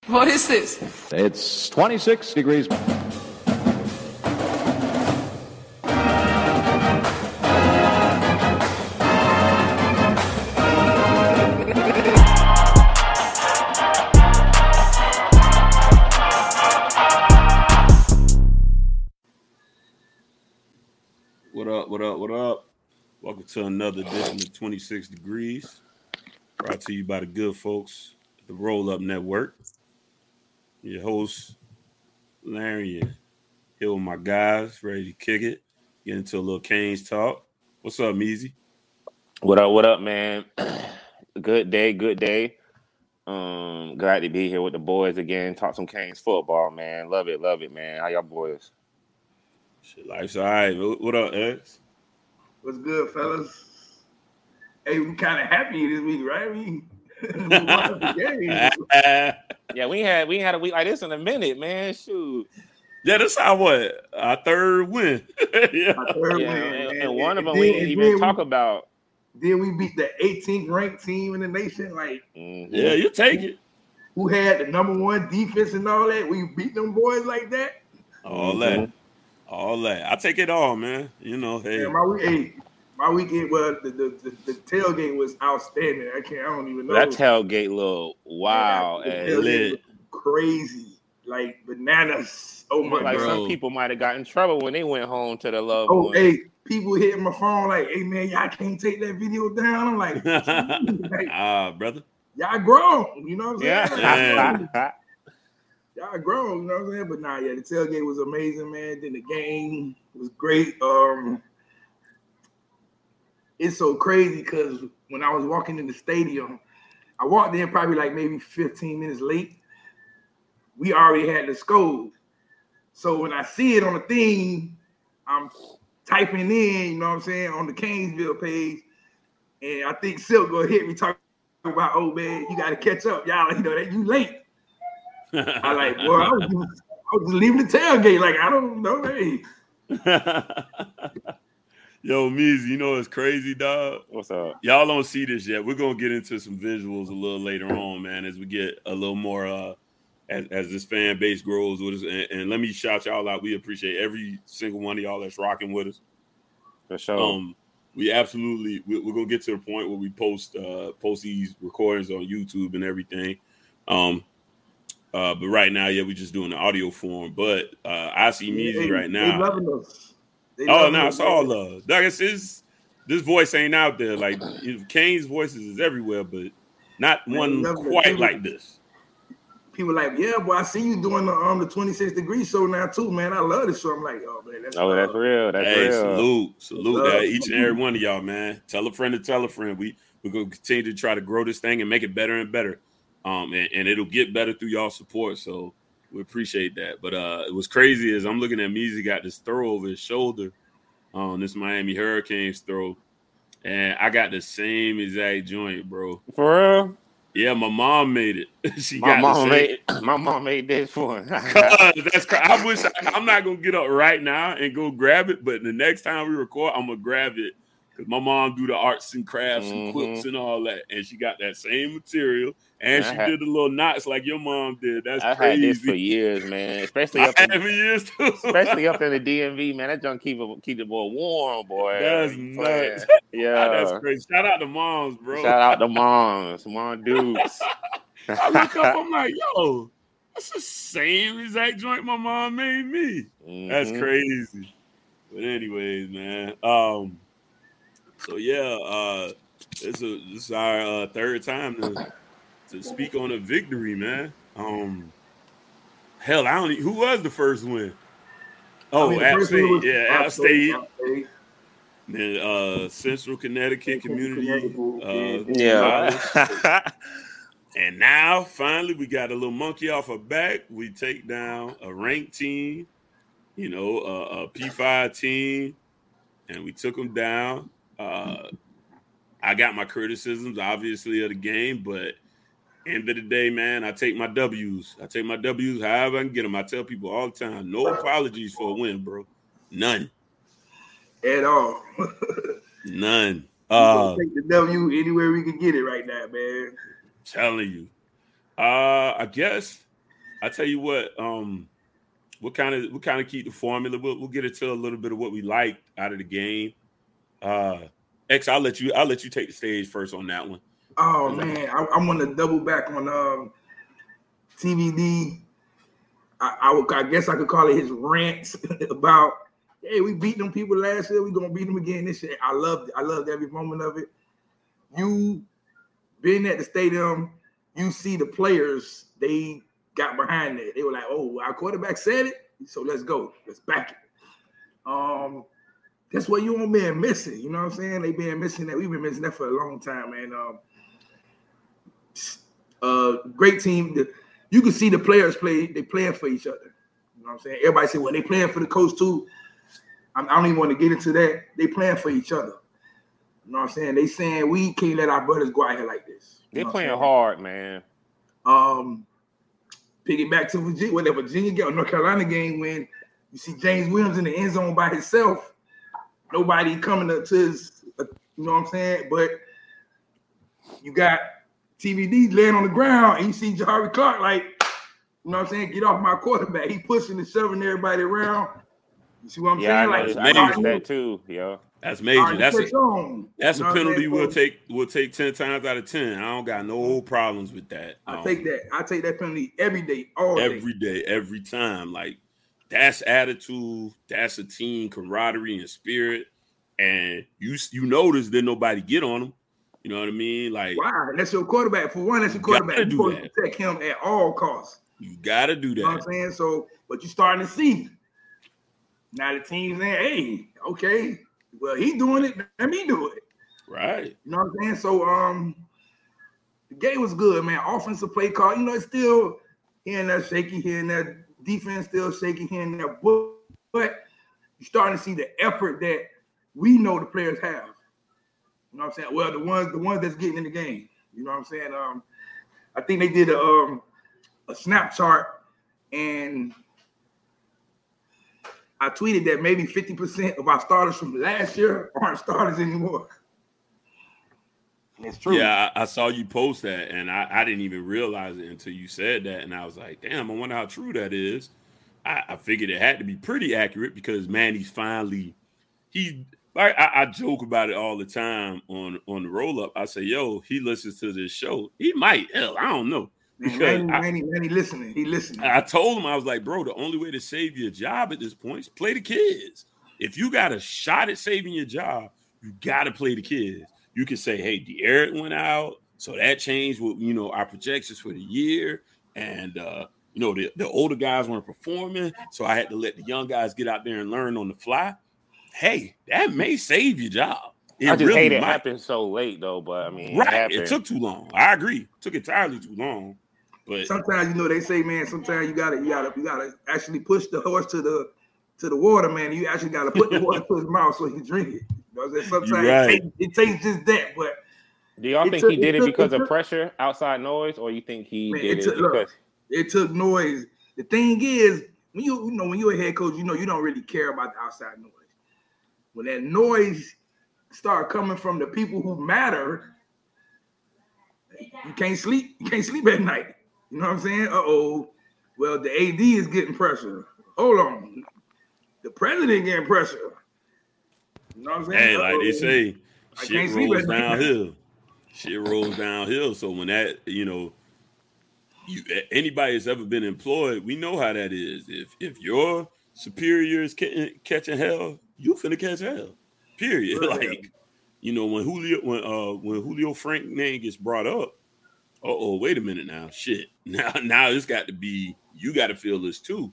What is this? It's 26 degrees. What up? Welcome to another edition of 26 Degrees, brought to you by the good folks at the Roll Up Network. Your host, Larry, here with my guys, ready to kick it, get into a little Canes talk. What's up, Meezy? What up, man? Good day. Glad to be here with the boys again. Talk some Canes football, man. Love it, man. How y'all boys? Shit, life's all right. What up, X? What's good, fellas? Hey, we kind of happy this week, right? We won the game. Yeah, we ain't had a week like this in a minute, man. Shoot. Yeah, that's our third win. Our third win, and one of them we didn't even talk about. Then we beat the 18th ranked team in the nation. Like, yeah, you take it. Who had the number one defense and all that? We beat them boys like that. All that. I take it all, man. You know, hey. Yeah, my weekend, well, the tailgate was outstanding. I don't even know. That tailgate look wow and lit. Crazy. Like bananas. Oh my God. God. Some people might have got in trouble when they went home to the loved ones. One. Hey, people hitting my phone like, hey man, y'all can't take that video down. I'm like, brother. Y'all grown, you know what I'm saying? Yeah. Y'all grown, you know what I'm saying? But nah, yeah, the tailgate was amazing, man. Then the game was great. It's so crazy because when I was walking in the stadium, I walked in probably like maybe 15 minutes late. We already had the score. So when I see it on the thing, I'm typing in, you know what I'm saying, on the Canesville page. And I think Silk gonna hit me talking about, oh man, you gotta catch up, y'all. You know that you late. I like, boy, I was just leaving the tailgate. Like, I don't know, hey. Yo, Meezy, you know it's crazy, dog. What's up? Y'all don't see this yet. We're gonna get into some visuals a little later on, man, as we get a little more as this fan base grows with us. And let me shout y'all out. We appreciate every single one of y'all that's rocking with us. For sure. We absolutely we're gonna get to the point where we post these recordings on YouTube and everything. But right now, yeah, we're just doing the audio form. But I see Meezy right now. They loving us. It's all love. Like I said, this voice ain't out there. Like Kane's voices is everywhere, but not one quite like this. People like, yeah, boy, I see you doing the 26 Degree show now too, man. I love this show. I'm like, oh man, that's real. That's real. Salute each and every one of y'all, man. Tell a friend to tell a friend. We're gonna continue to try to grow this thing and make it better and better. And it'll get better through y'all support. So we appreciate that. But it was crazy as I'm looking at Meezy got this throw over his shoulder on this Miami Hurricanes throw. And I got the same exact joint, bro. For real? Yeah, my mom made it. My mom made this one. That's I wish I'm not gonna get up right now and go grab it, but the next time we record, I'm gonna grab it because my mom do the arts and crafts and quilts and all that, and she got that same material, and she did the little knots like your mom did. That's crazy. I had this for years, man. Especially up in the DMV, man. That junk keep the boy warm, boy. That's nuts. Yeah, that's crazy. Shout out to moms, bro. Shout out to moms, mom dudes. I look up, I'm like, yo, that's the same exact joint my mom made me. That's crazy. But anyways, man. So yeah, this is our third time to speak on a victory, man. Hell, I don't even, who was the first win? App State. Yeah, App State. Then Central Connecticut Community. And now, finally, we got a little monkey off our back. We take down a ranked team, a P5 team, and we took them down. I got my criticisms, obviously, of the game, but end of the day, man, I take my W's. However I can get them. I tell people all the time, no apologies for a win, bro. None. At all. None. Take the W anywhere we can get it right now, man. Telling you. I guess I tell you what, we'll kind of keep the formula. We'll get into a little bit of what we liked out of the game. X, I'll let you take the stage first on that one. Oh man, I want to double back on TVD. I guess I could call it his rants about, hey, we beat them people last year, we gonna beat them again this year. I loved every moment of it. You being at the stadium, you see the players, they got behind it. They were like, oh, our quarterback said it, so let's go. Let's back it. That's what you want been missing. You know what I'm saying? They been missing that. We've been missing that for a long time, man. Great team. You can see the players play. They playing for each other. You know what I'm saying? Everybody say, well, they playing for the coach too. I don't even want to get into that. They playing for each other. You know what I'm saying? They saying we can't let our brothers go out here like this. They playing hard, man. Picking back to Virginia, when the Virginia game, North Carolina game, when you see James Williams in the end zone by himself, nobody coming up to his, you know what I'm saying? But you got TVD laying on the ground, and you see Jahari Clark, like, you know what I'm saying? Get off my quarterback. He pushing and shoving everybody around. You see what I'm saying? I like, noticed that too, yo. That's major. That's a penalty we'll take 10 times out of 10. I don't got no problems with that. I take that penalty every day, all day. Every day, every time. Like, that's attitude. That's a team camaraderie and spirit. And you notice that nobody get on him. You know what I mean? Like, wow, that's your quarterback. For one, that's your quarterback. You're supposed to protect him at all costs. You gotta do that. You know what I'm saying? So, but you're starting to see now the team's saying, hey, okay, well, he doing it, let me do it. Right. You know what I'm saying? So the game was good, man. Offensive play call, you know, it's still here and there shaky, here and there. Defense still shaky here and there. But you're starting to see the effort that we know the players have. You know what I'm saying? Well, the ones that's getting in the game. You know what I'm saying? I think they did a snap chart, and I tweeted that maybe 50% of our starters from last year aren't starters anymore. And it's true. Yeah, I saw you post that, and I didn't even realize it until you said that, and I was like, damn, I wonder how true that is. I figured it had to be pretty accurate because, man, I joke about it all the time on the roll-up. I say, yo, he listens to this show. He might. Hell, I don't know. Manny listening. He listening. I told him, I was like, bro, the only way to save your job at this point is play the kids. If you got a shot at saving your job, you got to play the kids. You can say, hey, De'Aaron went out, so that changed what, you know, our projections for the year. And, you know, the older guys weren't performing, so I had to let the young guys get out there and learn on the fly. Hey, that may save your job. I just hate it happened so late, though. But I mean, it took too long. I agree. It took entirely too long. But sometimes, you know, they say, man, sometimes you gotta actually push the horse to the water, man. You actually gotta put the water to his mouth so he can drink it. You know, sometimes it takes just that. But do y'all think he did it because of pressure, outside noise, or you think he did it because it took noise? The thing is, when you're a head coach, you know you don't really care about the outside noise. When that noise start coming from the people who matter, you can't sleep. You can't sleep at night. You know what I'm saying? Well, the AD is getting pressure. Hold on. The president getting pressure. You know what I'm saying? Hey, like they say, shit rolls downhill. Shit rolls downhill. So when that, you know, anybody that's ever been employed, we know how that is. If your superior is catching hell, you finna catch hell. Period. Like, you know, when Julio Frank name gets brought up, wait a minute now. Shit. Now it's got to be, you got to feel this too.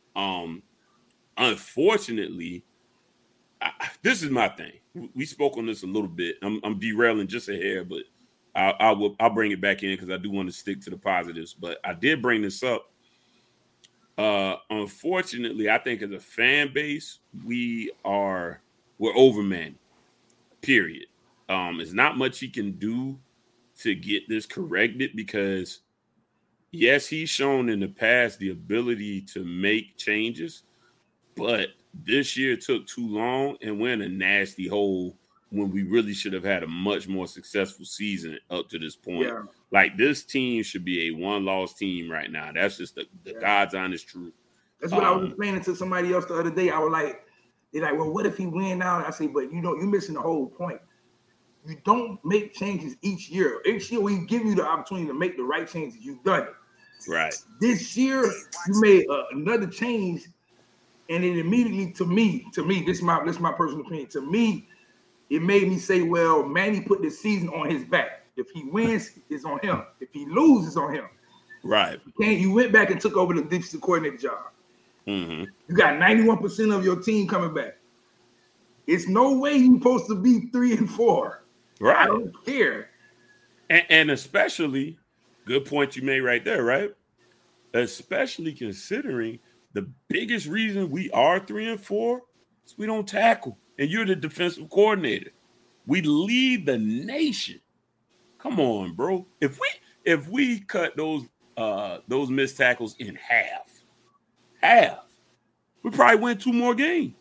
Unfortunately, this is my thing. We spoke on this a little bit. I'm derailing just a hair, but I'll bring it back in because I do want to stick to the positives. But I did bring this up. Unfortunately, I think as a fan base, we're overmanned. Period. There's not much he can do to get this corrected because, yes, he's shown in the past the ability to make changes, but this year took too long and we're in a nasty hole when we really should have had a much more successful season up to this point. Like, this team should be a one-loss team right now. That's just the God's honest truth. That's what I was explaining to somebody else the other day. I was like, they're like, well, what if he win now? I say, but you're missing the whole point. You don't make changes each year. Each year we give you the opportunity to make the right changes. You've done it. Right. This year you made another change, and it immediately, to me, this is my personal opinion. To me, it made me say, well, Manny put this season on his back. If he wins, it's on him. If he loses, it's on him. Right. You went back and took over the defensive coordinator job. Mm-hmm. You got 91% of your team coming back. It's no way you're supposed to be 3-4. Right. I don't care. And especially, good point you made right there, right? Especially considering the biggest reason we are 3-4 is we don't tackle. And you're the defensive coordinator. We lead the nation. Come on, bro. If we cut those missed tackles in half, we probably win 2 more games.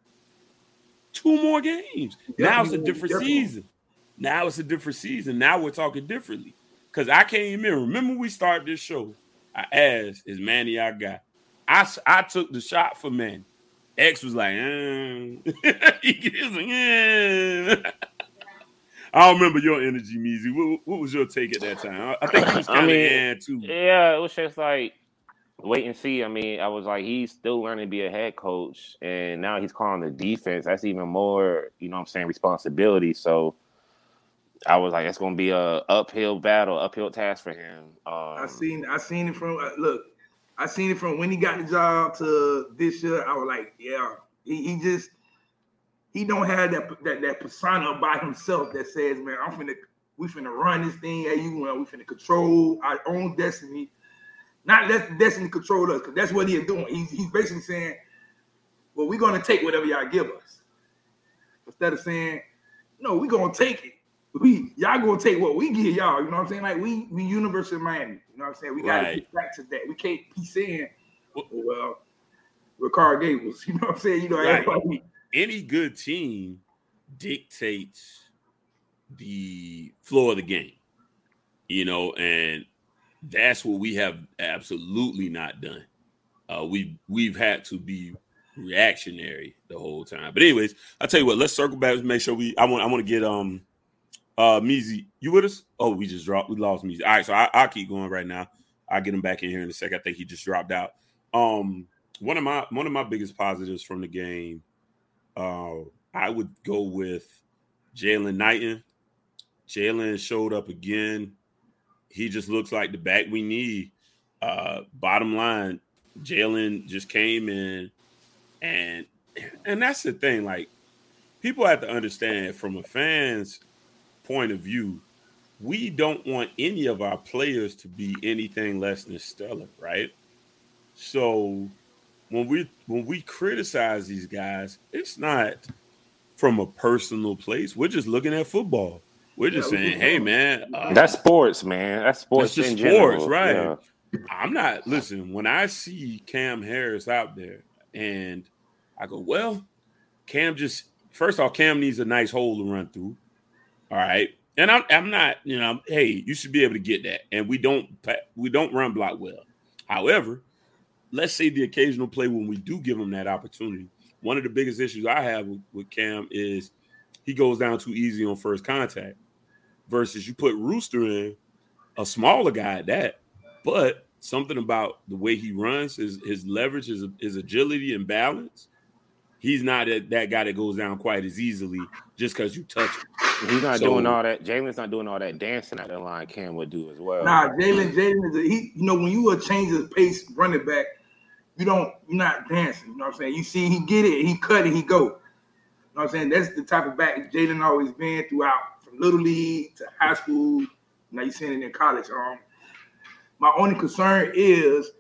2 more games. Now it's a different season. Now we're talking differently. Because I can't even remember when we started this show, I asked, is Manny our guy? I took the shot for Manny. X was like, He was like, I don't remember your energy, Meezy. What was your take at that time? I think he was kind of too. Yeah, it was just like, wait and see. I mean, I was like, he's still learning to be a head coach, and now he's calling the defense. That's even more, responsibility. So I was like, it's going to be a uphill task for him. I seen it from I seen it from when he got the job to this year. I was like, yeah, he don't have that persona by himself that says, man, we finna run this thing. Hey, we finna control our own destiny. Not let the destiny control us, because that's what he is doing. He's basically saying, well, we're gonna take whatever y'all give us. Instead of saying, no, we're gonna take it. Y'all gonna take what we give y'all. You know what I'm saying? Like we University of Miami. You know what I'm saying? We gotta get back to that. We can't be saying, well, Ricardo Gables. You know what I'm saying? Everybody. Any good team dictates the flow of the game. And that's what we have absolutely not done. We've had to be reactionary the whole time. But anyways, I'll tell you what. Let's circle back and make sure I want to get Meezy. You with us? Oh, we lost Meezy. All right, so I'll keep going right now. I'll get him back in here in a sec. I think he just dropped out. One of my biggest positives from the game, I would go with Jalen Knighton. Jalen showed up again. He just looks like the back we need. Bottom line, Jalen just came in, and that's the thing. Like, people have to understand, from a fan's point of view, we don't want any of our players to be anything less than stellar, right? So when we criticize these guys, it's not from a personal place. We're just looking at football. We're just saying, hey, man. That's sports, man. That's sports that's just in sports, general. right? Yeah. I'm not, listen, when I see Cam Harris out there and I go, well, Cam needs a nice hole to run through. All right. And I'm not, hey, you should be able to get that. And we don't run block well. However, let's say the occasional play when we do give him that opportunity. One of the biggest issues I have with Cam is he goes down too easy on first contact versus you put Rooster in, a smaller guy at that, but something about the way he runs, his leverage, his agility and balance, he's not that guy that goes down quite as easily just because you touch him. He's not doing all that. Jalen's not doing all that dancing at the line Cam would do as well. Nah, Jalen is when you will change his pace running back, you're not dancing. You know what I'm saying? You see, he get it, he cut it, he go. You know what I'm saying? That's the type of back Jalen always been throughout, from little league to high school. Now you're seeing it in college. My only concern is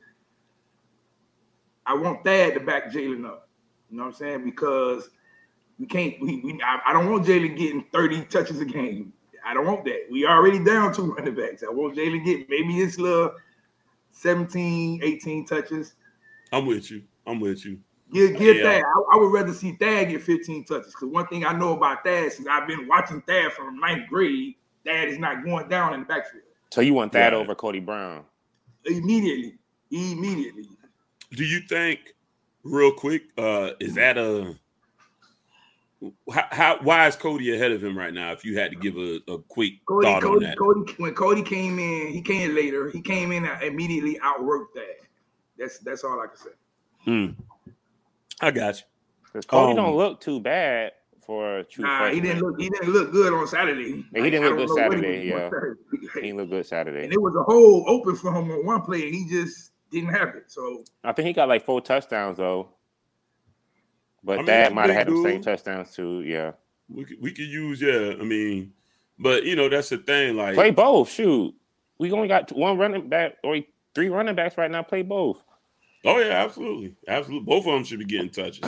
I want Thad to back Jalen up. You know what I'm saying? Because we can't. I don't want Jalen getting 30 touches a game. I don't want that. We already down 2 running backs. I want Jalen get maybe this little 17, 18 touches. I'm with you. Give Thad. I would rather see Thad get 15 touches. Because one thing I know about Thad, since I've been watching Thad from 9th grade, Thad is not going down in the backfield. So you want that Right. over Cody Brown? Immediately. Do you think, real quick, is that why is Cody ahead of him right now? If you had to give a quick thought on that. When Cody came in, he came later. He came in and immediately outworked that. That's all I can say. I got you. Because Cody don't look too bad for a true freshman. He didn't look good on Saturday. Yeah, he didn't look good Saturday. Yeah, he didn't look good Saturday. And it was a hole open for him on one play, and he just didn't have it. So I think he got like 4 touchdowns though. But that might have had the same touchdowns too. Yeah, we could use. Yeah, I mean, but that's the thing. Like, play both. Shoot, we only got 1 running back or 3 running backs right now. Play both. Oh yeah, absolutely. Both of them should be getting touches.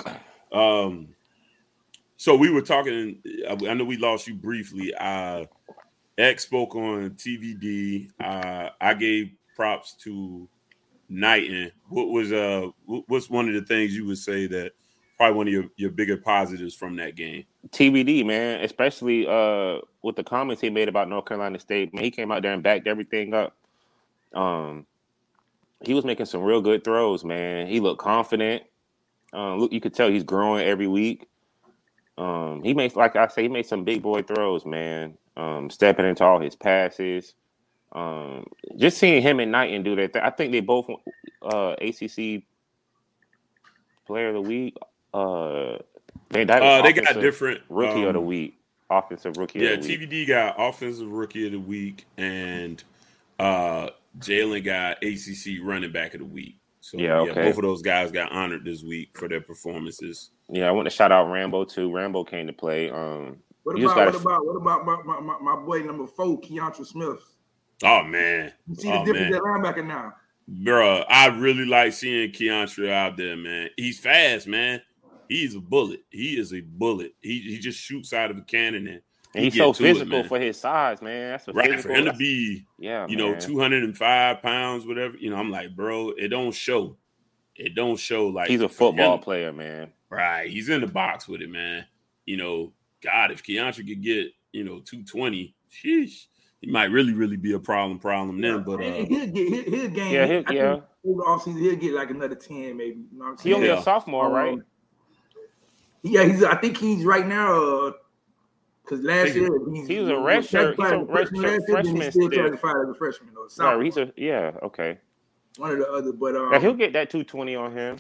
So we were talking. I know we lost you briefly. X spoke on TVD. I gave props to Knighton. What's one of the things you would say that probably one of your bigger positives from that game? TBD, man, especially with the comments he made about North Carolina State. Man, he came out there and backed everything up. He was making some real good throws, man. He looked confident. Look, you could tell he's growing every week. He made, like I say, he made some big boy throws, man. Stepping into all his passes. Just seeing him and Knighton do that. I think they both ACC Player of the Week. They got different Rookie of the Week, Offensive Rookie of the Week. TVD got Offensive Rookie of the Week, and Jalen got ACC Running Back of the Week. So both of those guys got honored this week for their performances. Yeah, I want to shout out Rambo too. Rambo came to play. What about my boy number 4, Keontra Smith? Oh man, you see the difference at linebacker now, bro. I really like seeing Keontra out there, man. He's fast, man. He's a bullet. He is a bullet. He just shoots out of a cannon and he's so physical for his size, man. That's right for him to be, 205 pounds, whatever. I'm like, bro, it don't show. It don't show like he's a football player, man. Right, he's in the box with it, man. God, if Keontra could get 220, sheesh, he might really be a problem then. But he'll gain. Over the offseason, he'll get like another 10, maybe. You know what I'm saying? He only a sophomore, right? Yeah, I think he's right now. Because last year he was a redshirt. He's a redshirt freshman. He's still classified as a freshman, though. No, he's okay. One of the other, but he'll get that 220 on him.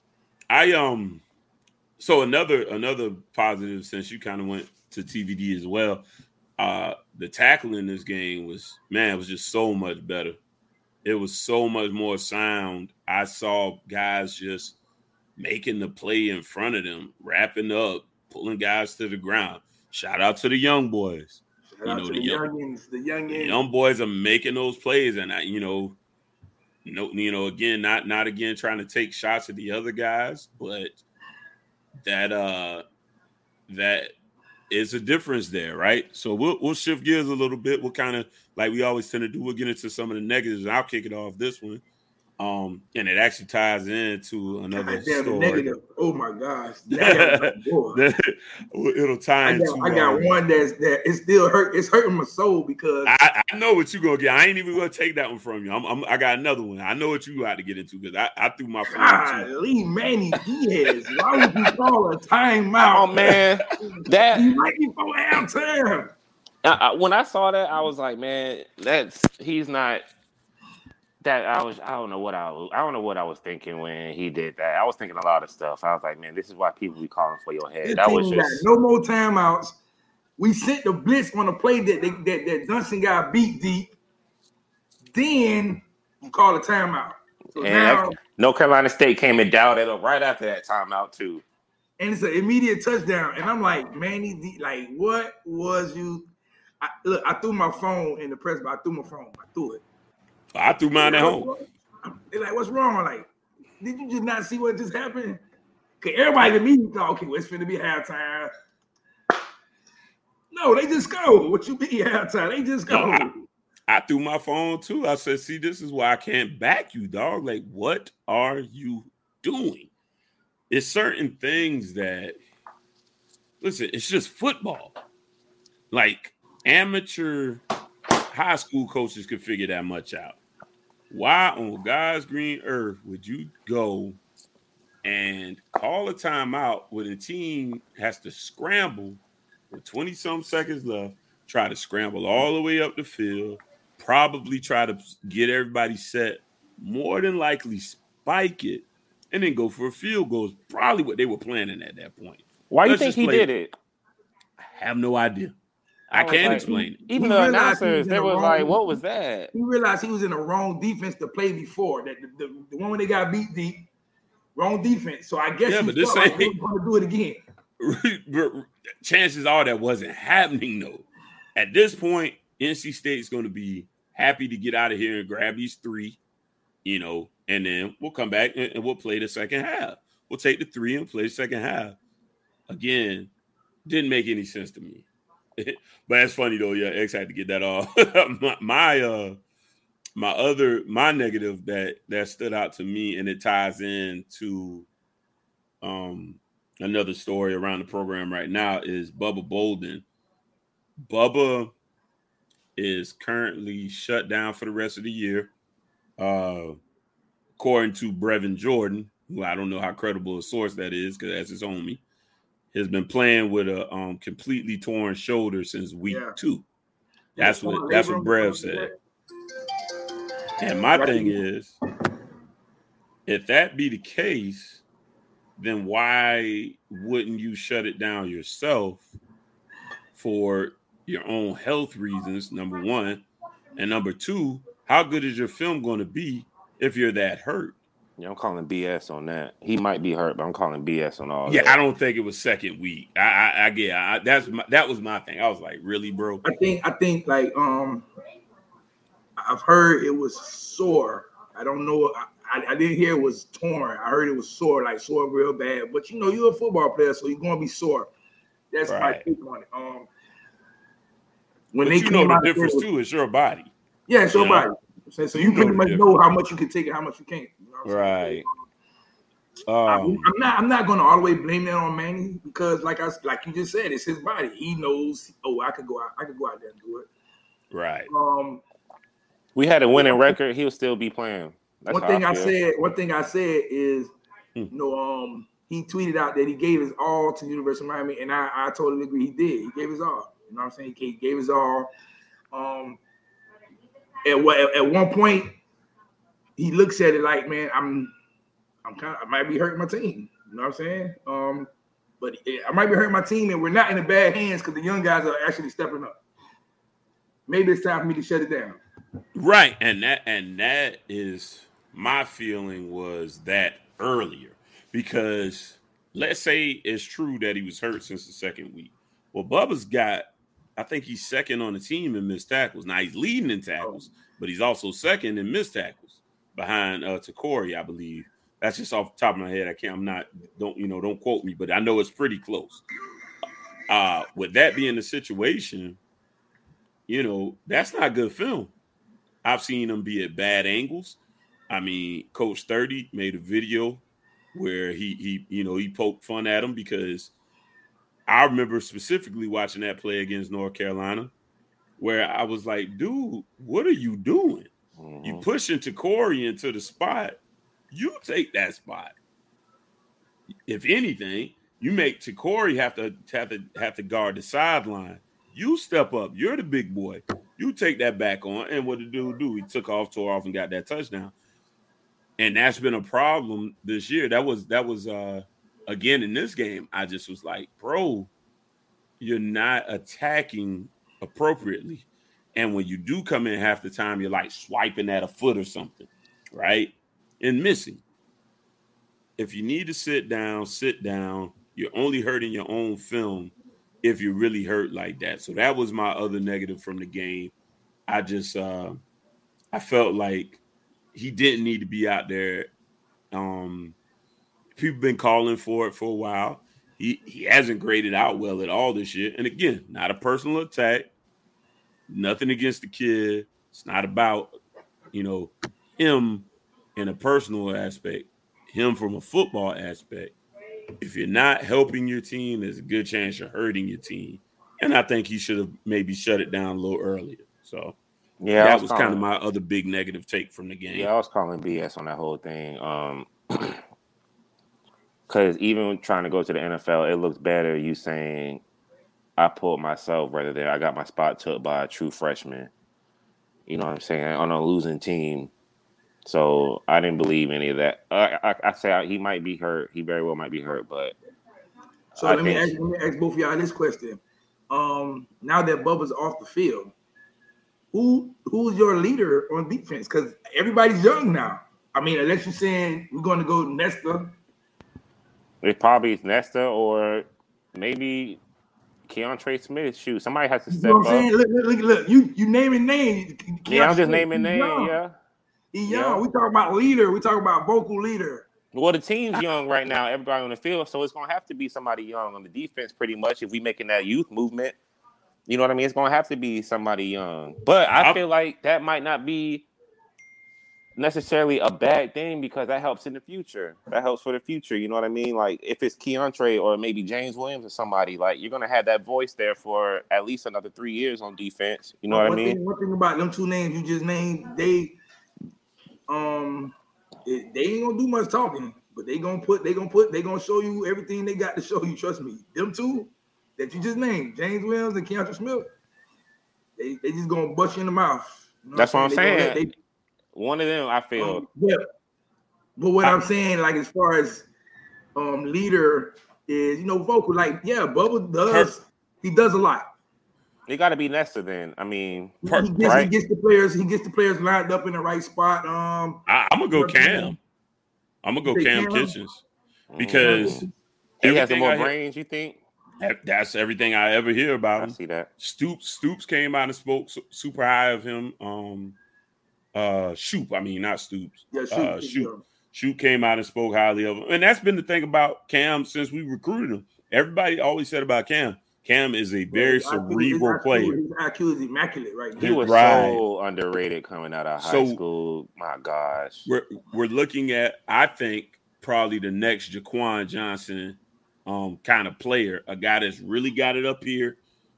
So another positive, since you kind of went to TVD as well, the tackling in this game was just so much better. It was so much more sound. I saw guys just making the play in front of them, wrapping up, pulling guys to the ground. Shout out to the young boys. The young boys are making those plays, and again, not again trying to take shots at the other guys, but that is a difference there, right? So we'll shift gears a little bit. We'll kind of, like we always tend to do, we'll get into some of the negatives, and I'll kick it off this one. And it actually ties into another story. Oh my gosh! It'll tie into. I got one that it still hurt. It's hurting my soul because I know what you're gonna get. I ain't even gonna take that one from you. I got another one. I know what you got to get into because I threw my phone too. Lee Manny Diaz. Why would you call a timeout? Oh man, that he might be for halftime. When I saw that, I was like, man, he's not. I don't know what I was thinking when he did that. I was thinking a lot of stuff. I was like, man, this is why people be calling for your head. That was just no more timeouts. We sent the blitz on a play that Dunston got beat deep. Then you call a timeout. So now North Carolina State came and dialed it up right after that timeout too. And it's an immediate touchdown. And I'm like, man, like, what was you? I threw my phone in the press, but I threw my phone. I threw it. I threw mine at home. They're like, what's wrong? Like, did you just not see what just happened? Because everybody immediately thought, okay, well, it's finna be halftime. No, they just go. What you mean halftime? They just go. No, I threw my phone too. I said, see, this is why I can't back you, dog. Like, what are you doing? It's certain things that, listen, it's just football. Like, amateur high school coaches could figure that much out. Why on God's green earth would you go and call a timeout when the team has to scramble with 20-some seconds left, try to scramble all the way up the field, probably try to get everybody set, more than likely spike it, and then go for a field goal is probably what they were planning at that point. Why do you think he did it? I have no idea. I can't explain it. Even the announcers, they were like, what was that? He realized he was in the wrong defense to play before. That the one when they got beat deep, wrong defense. So I guess but this like going to do it again. Chances are that wasn't happening, though. At this point, NC State's going to be happy to get out of here and grab these 3, and then we'll come back and we'll play the second half. We'll take the 3 and play the second half. Again, didn't make any sense to me. But that's funny though. Yeah, X had to get that off. my negative that stood out to me, and it ties into another story around the program right now, is Bubba Bolden. Bubba is currently shut down for the rest of the year, according to Brevin Jordan, who I don't know how credible a source that is because that's his homie. Has been playing with a completely torn shoulder since week 2. That's what Brev said. And my thing is, if that be the case, then why wouldn't you shut it down yourself for your own health reasons, number one? And number 2, how good is your film going to be if you're that hurt? Yeah, I'm calling BS on that. He might be hurt, but I'm calling BS on all that. Yeah, I don't think it was second week. That was my thing. I was like, really, bro? I think like I've heard it was sore. I don't know. I didn't hear it was torn. I heard it was sore, like sore real bad. But you're a football player, so you're gonna be sore. That's my take on it. When but they the difference too is your body. Yeah, it's your body. So you pretty much know how much you can take and how much you can't. Right. I'm not going to all the way blame that on Manny because, like you just said, it's his body. He knows. Oh, I could go out there and do it. Right. We had a winning record. He'll still be playing. That's one thing I said is, he tweeted out that he gave his all to the University of Miami, and I totally agree. He did. He gave his all. You know what I'm saying? He gave his all. At one point, he looks at it like, man, I might be hurting my team. You know what I'm saying? But I might be hurting my team, and we're not in the bad hands because the young guys are actually stepping up. Maybe it's time for me to shut it down. Right, and that is my feeling was that earlier because let's say it's true that he was hurt since the second week. Well, Bubba's got. I think he's second on the team in missed tackles. Now he's leading in tackles, but he's also second in missed tackles behind Takori, I believe. That's just off the top of my head. Don't quote me, but I know it's pretty close. With that being the situation, that's not good film. I've seen him be at bad angles. I mean, Coach 30 made a video where he poked fun at him because I remember specifically watching that play against North Carolina where I was like, dude, what are you doing? Mm-hmm. You pushing Takori into the spot. You take that spot. If anything, you make Takori have to guard the sideline. You step up. You're the big boy. You take that back on. And what did the dude do? He tore off and got that touchdown. And that's been a problem this year. That was again in this game. I just was like, bro, you're not attacking appropriately. And when you do come in half the time, you're like swiping at a foot or something, right? And missing. If you need to sit down, sit down. You're only hurting your own film if you really hurt like that. So that was my other negative from the game. I just I felt like he didn't need to be out there. People been calling for it for a while. He hasn't graded out well at all this year. And again, not a personal attack. Nothing against the kid. It's not about, him in a personal aspect, him from a football aspect. If you're not helping your team, there's a good chance you're hurting your team. And I think he should have maybe shut it down a little earlier. So Yeah, that was kind of my other big negative take from the game. Yeah, I was calling BS on that whole thing. Because even trying to go to the NFL, it looks better you saying I pulled myself rather than I got my spot took by a true freshman. You know what I'm saying? On a losing team. So I didn't believe any of that. I say he might be hurt. He very well might be hurt, but so let me ask both of y'all this question. Now that Bubba's off the field, who's your leader on defense? Because everybody's young now. I mean, unless you're saying we're going to go Nesta. It probably is Nesta or maybe Keontre Smith. Shoot, somebody has to step up. Look, you naming names. Yeah, I'm just naming names. Yeah, he's young. We talk about leader. We talk about vocal leader. Well, the team's young right now. Everybody on the field, so it's gonna have to be somebody young on the defense, pretty much. If we making that youth movement, you know what I mean. It's gonna have to be somebody young. But I feel like that might not be necessarily a bad thing because that helps in the future. That helps for the future. You know what I mean? Like if it's Keontre or maybe James Williams or somebody, like you're gonna have that voice there for at least another 3 years on defense. You know what I mean? One thing about them two names you just named, they ain't gonna do much talking, but they gonna show you everything they got to show you. Trust me. Them two that you just named, James Williams and Keontre Smith, they just gonna bust you in the mouth. You know that's what I'm saying. One of them, I feel. Yeah. But what I'm saying, like as far as leader is, vocal. Like, yeah, Bubba does. He does a lot. It got to be Nesta then. I mean, he gets the players lined up in the right spot. I'm gonna go Cam. I'm gonna go Cam Kitchens because he has more brains. You think? That's everything I ever hear about him. I see that. Stoops came out and spoke super high of him. Shoop. I mean, not Stoops. Yeah, Shoop came out and spoke highly of him, and that's been the thing about Cam since we recruited him. Everybody always said about Cam. Cam is a very cerebral player. His IQ is immaculate right now. He was so underrated coming out of high school. My gosh. We're looking at, I think, probably the next Jaquan Johnson kind of player, a guy that's really got it up here.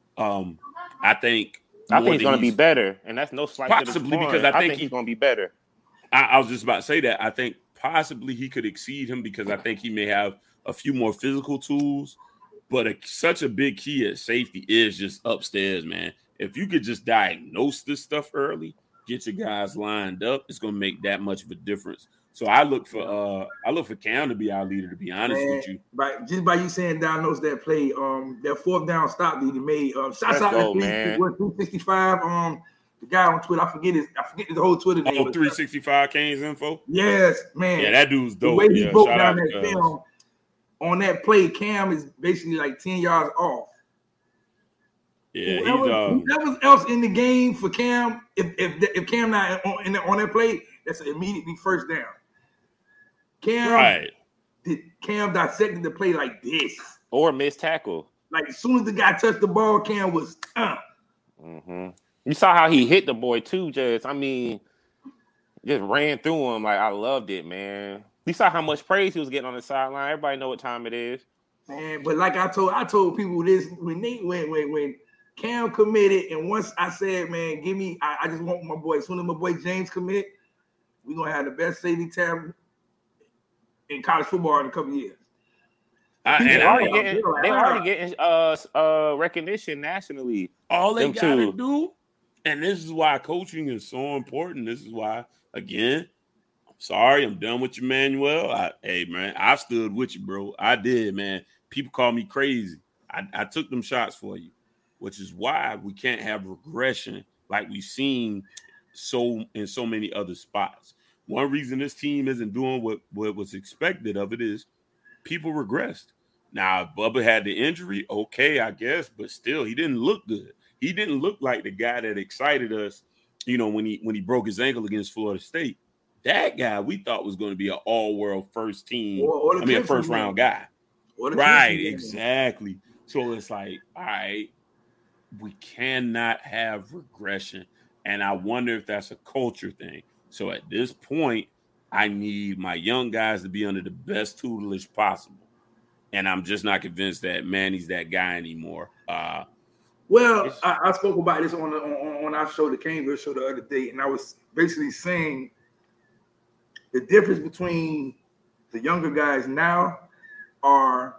I think he's going to be better, and that's no slight possibly because I think he's going to be better. I was just about to say that. I think possibly he could exceed him because I think he may have a few more physical tools. But such a big key at safety is just upstairs, man. If you could just diagnose this stuff early, get your guys lined up, it's going to make that much of a difference. So I look for Cam to be our leader, to be honest with you. Just by you saying diagnose that play, that fourth down stop that he made. Shouts out to 365. The guy on Twitter, I forget his whole Twitter name. 365 Canes info. Yes, man. Yeah, that dude's dope. The way he broke down that film. On that play, Cam is basically like 10 yards off. Yeah, whoever else in the game for Cam, if Cam not on that play, that's immediately first down. Cam dissected the play like this. Or missed tackle. Like as soon as the guy touched the ball, Cam was Mm-hmm. You saw how he hit the boy too, just ran through him. Like I loved it, man. You saw how much praise he was getting on the sideline. Everybody know what time it is. Man, but like I told people this when Cam committed, and once I said, man, I just want my boy. As soon as my boy James commit, we're gonna have the best safety tab in college football in a couple years. They already getting recognition nationally. All they gotta do, and this is why coaching is so important. This is why, again, sorry, I'm done with you, Manuel. Hey, man, I stood with you, bro. I did, man. People call me crazy. I took them shots for you, which is why we can't have regression like we've seen in so many other spots. One reason this team isn't doing what was expected of it is people regressed. Now, if Bubba had the injury, okay, I guess, but still, he didn't look good. He didn't look like the guy that excited us, when he broke his ankle against Florida State. That guy we thought was going to be an all-world first team. A first-round guy. Right, exactly. So it's like, all right, we cannot have regression. And I wonder if that's a culture thing. So at this point, I need my young guys to be under the best tutelage possible. And I'm just not convinced that Manny's that guy anymore. I spoke about this on on our show, the Caneville show, the other day, and I was basically saying the difference between the younger guys now are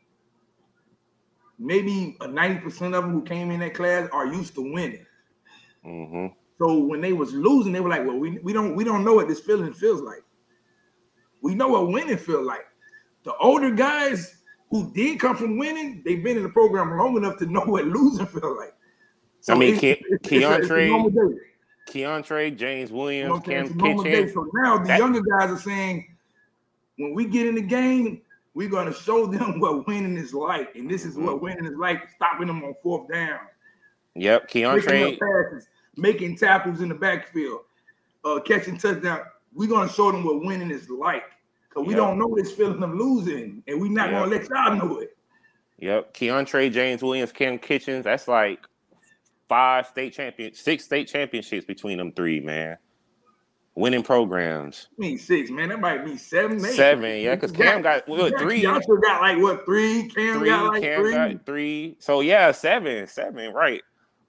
maybe 90% of them who came in that class are used to winning. Mm-hmm. So when they was losing, they were like, "Well, we don't know what this feeling feels like. We know what winning feels like." The older guys who did come from winning, they've been in the program long enough to know what losing feels like. So I mean, it's a normal day. Keontre, James Williams, You know Cam normal Kitchen. day. So now the younger guys are saying, when we get in the game, we're going to show them what winning is like. And this is what winning is like, stopping them on fourth down. Yep, Keontre. Passes, making tackles in the backfield, catching touchdown. We're going to show them what winning is like. Because we don't know this feeling of losing, and we're not going to let y'all know it. Yep, Keontre, James Williams, Cam Kitchens. That's like 6 state championships between them three, man. Winning programs. I mean 6, man. That might be 7, 8. 7, yeah, because Cam got 3. Y'all still got like what 3? Cam got like Cam 3. got 3. So yeah, 7, right.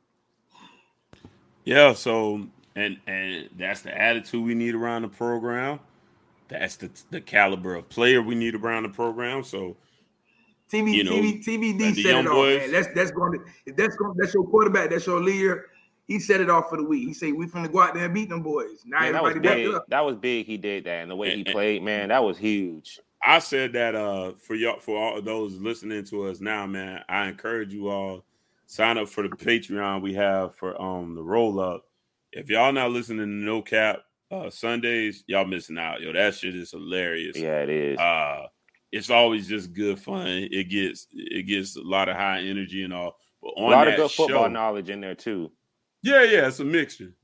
Yeah, so and that's the attitude we need around the program. That's the caliber of player we need around the program. So TVD set it off, man. That's your quarterback. That's your leader. He set it off for the week. He said, "We finna go out there and beat them boys." Now everybody back up. That was big. He did that, and the way he played, man, that was huge. I said that for all of those listening to us now, man. I encourage you all sign up for the Patreon we have for the roll up. If y'all not listening to No Cap Sundays, y'all missing out. Yo, that shit is hilarious. Yeah, it is. It's always just good fun. It gets a lot of high energy and all. But on a lot of good show, football knowledge in there too. Yeah, it's a mixture.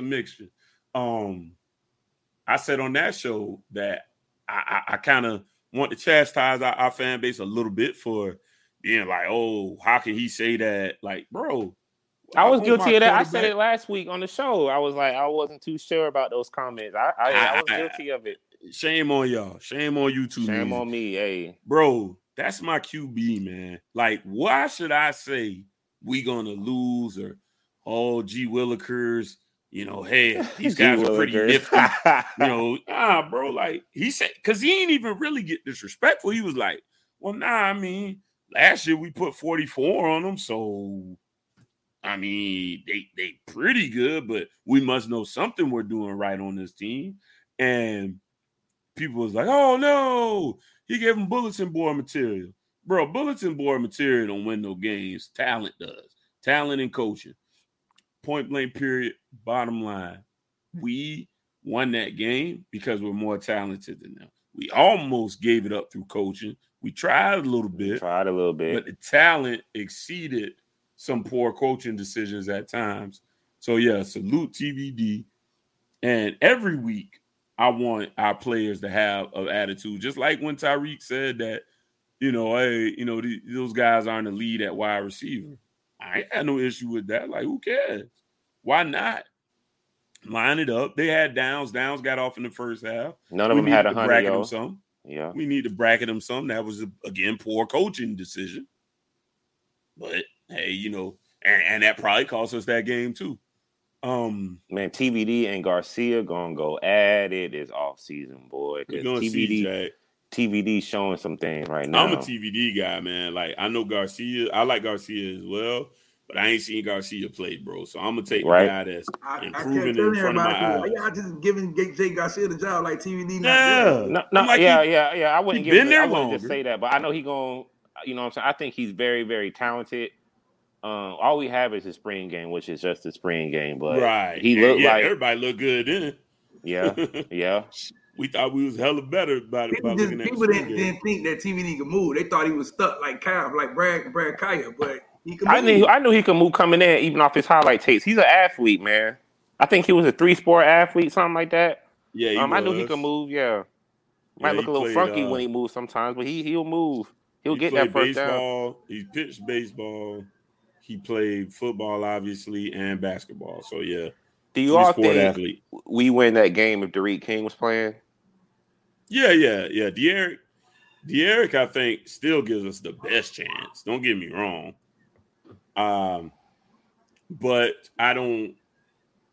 I said on that show that I kind of want to chastise our fan base a little bit for being like, "Oh, how can he say that?" Like, bro, I was guilty of that. I said it last week on the show. I was like, I wasn't too sure about those comments. I was guilty of it. Shame on y'all. Shame on you too. Shame on me, hey. Bro, that's my QB, man. Like, why should I say we gonna lose or G Willikers, hey, these guys are pretty nifty. Bro, like he said, because he ain't even really get disrespectful. He was like, well, I mean, last year we put 44 on them, so I mean, they pretty good, but we must know something we're doing right on this team. And people was like, oh, no, he gave them bulletin board material. Bro, bulletin board material don't win no games. Talent does. Talent and coaching. Point blank period, bottom line. We won that game because we're more talented than them. We almost gave it up through coaching. We tried a little bit. But the talent exceeded some poor coaching decisions at times. So, yeah, salute TVD. And every week, I want our players to have an attitude, just like when Tyreek said that, those guys aren't a lead at wide receiver. I ain't had no issue with that. Like, who cares? Why not? Line it up. They had downs. Downs got off in the first half. None of them had 100 them some. Yeah. We need to bracket them some. That was, again, poor coaching decision. But, hey, and that probably cost us that game, too. Man, TVD and Garcia gonna go at it this offseason, boy. Because TVD showing some things right now. I'm a TVD guy, man. Like, I know Garcia. I like Garcia as well, but I ain't seen Garcia play, bro. So I'm gonna take the guy that's improving in front of my eyes. Y'all just giving Jay Garcia the job like TVD. I wouldn't give him. I wouldn't just say that, but I know he gonna. You know what I'm saying? I think he's very, very talented. All we have is his spring game, which is just a spring game. But he looked like everybody looked good in it. Yeah. We thought we was hella better about looking at people didn't think that TVD could move. They thought he was stuck like Kyle, like Brad Kaya, but he could move. I knew he could move coming in, even off his highlight tapes. He's an athlete, man. I think he was a 3-sport athlete, something like that. Yeah, I knew he could move. Yeah, might look a little funky when he moves sometimes, but he'll move. He'll get that first down. He pitched baseball. He played football, obviously, and basketball. So, yeah. Do you all think we win that game if Derek King was playing? Yeah. De'Eric, I think, still gives us the best chance. Don't get me wrong. But I don't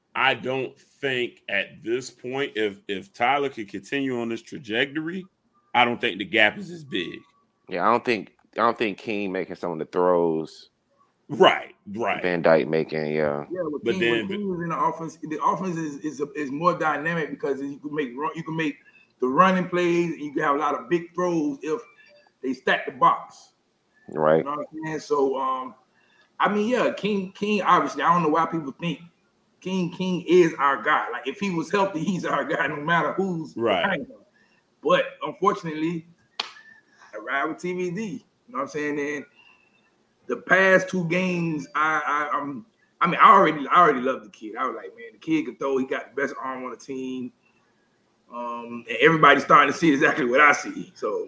I don't think at this point, if Tyler could continue on this trajectory, I don't think the gap is as big. Yeah, I don't think King making some of the throws. Right. Van Dyke making, yeah. Yeah, but King was in the offense is more dynamic because you can make the running plays and you can have a lot of big throws if they stack the box. Right. You know what I'm saying? So I mean, yeah, King obviously, I don't know why people think King is our guy. Like if he was healthy, he's our guy no matter who's behind him. But unfortunately, I ride with TVD. You know what I'm saying? And the past 2 games, I already love the kid. I was like, man, the kid can throw. He got the best arm on the team. And everybody's starting to see exactly what I see. So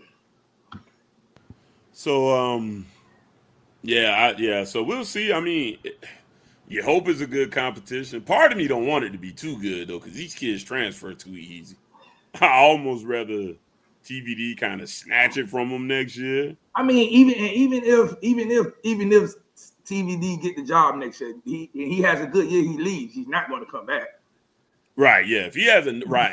yeah. So we'll see. I mean, you hope it's a good competition. Part of me don't want it to be too good though, because these kids transfer too easy. I almost rather TVD kind of snatch it from them next year. I mean, even if TVD get the job next year, he has a good year, he leaves. He's not going to come back. Right. Yeah. If he has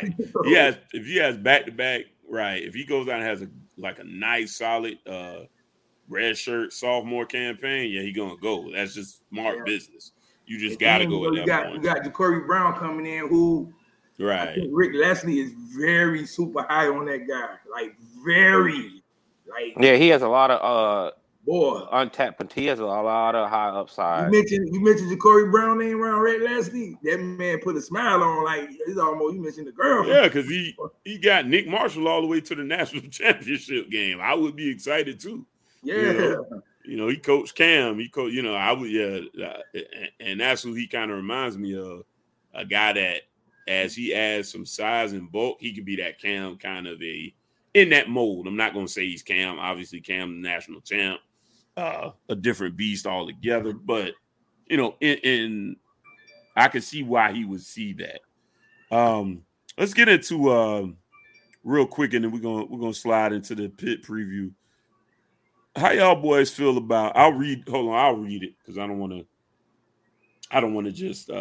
if he has back to back, right. If he goes out and has a nice solid red shirt sophomore campaign, yeah, he gonna go. That's just smart business. You just gotta go at that point. You got Ja'Cory Brown coming in, who I think Rick Leslie is very super high on that guy. Like very, like yeah, he has a lot of untapped. He has a lot of high upside. You mentioned Ja'Cory Brown name around Rick Leslie. That man put a smile on, like it's almost you mentioned the girl. Yeah, because he got Nick Marshall all the way to the national championship game. I would be excited too. Yeah. You know, he coached Cam. I would, and that's who he kind of reminds me of. A guy that, as he adds some size and bulk, he could be that Cam kind of in that mold. I'm not going to say he's Cam. Obviously, Cam, the national champ, a different beast altogether. But, in I could see why he would see that. Let's get into real quick, and then we're gonna slide into the pit preview. How y'all boys feel about? I'll read it because I don't want to just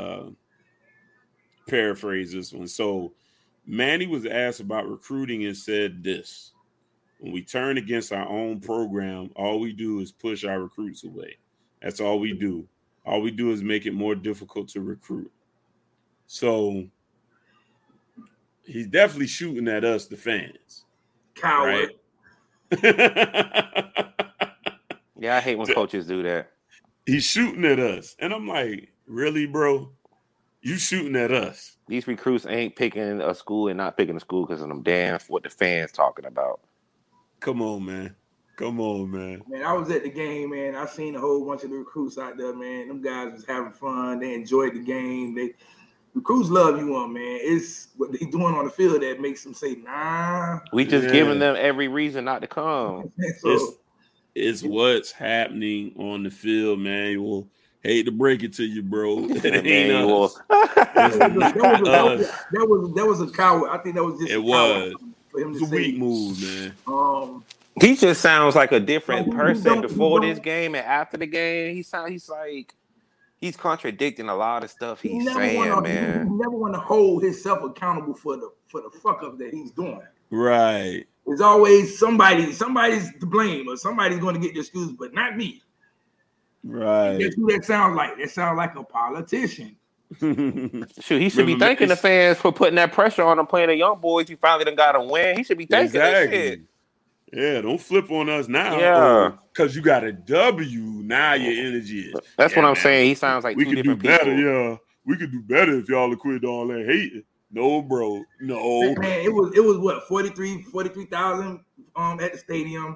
paraphrase this one. So Manny was asked about recruiting and said this: when we turn against our own program, all we do is push our recruits away. That's all we do. All we do is make it more difficult to recruit. So he's definitely shooting at us, the fans. Coward. Right? Yeah, I hate when coaches do that. He's shooting at us. And I'm like, really, bro? You shooting at us. These recruits ain't picking a school and not picking a school because of them damn what the fans talking about. Come on, man. Man, I was at the game, man. I seen a whole bunch of the recruits out there, man. Them guys was having fun. They enjoyed the game. Recruits love you on, man. It's what they doing on the field that makes them say, nah. We just giving them every reason not to come. It's what's happening on the field, man. You will hate to break it to you, bro. It ain't us. That was a coward. I think that was just it was. For him to say. Weak move, man. He just sounds like a different person before this game and after the game. He's like he's contradicting a lot of stuff he's saying, man. He never want to hold himself accountable for the fuck up that he's doing. Right. There's always somebody's to blame or somebody's going to get the excuse, but not me. Right. That's who that sounds like. That sounds like a politician. Shoot, he should be thanking the fans for putting that pressure on him playing the young boys. You finally done got to win. He should be thanking that shit. Yeah, don't flip on us now. Yeah. Because you got a W, now your energy is. That's what I'm saying. He sounds like we two different people. Better, yeah. We could do better if y'all quit all that hating. No, bro. No. Man, it was what, 43,000 at the stadium.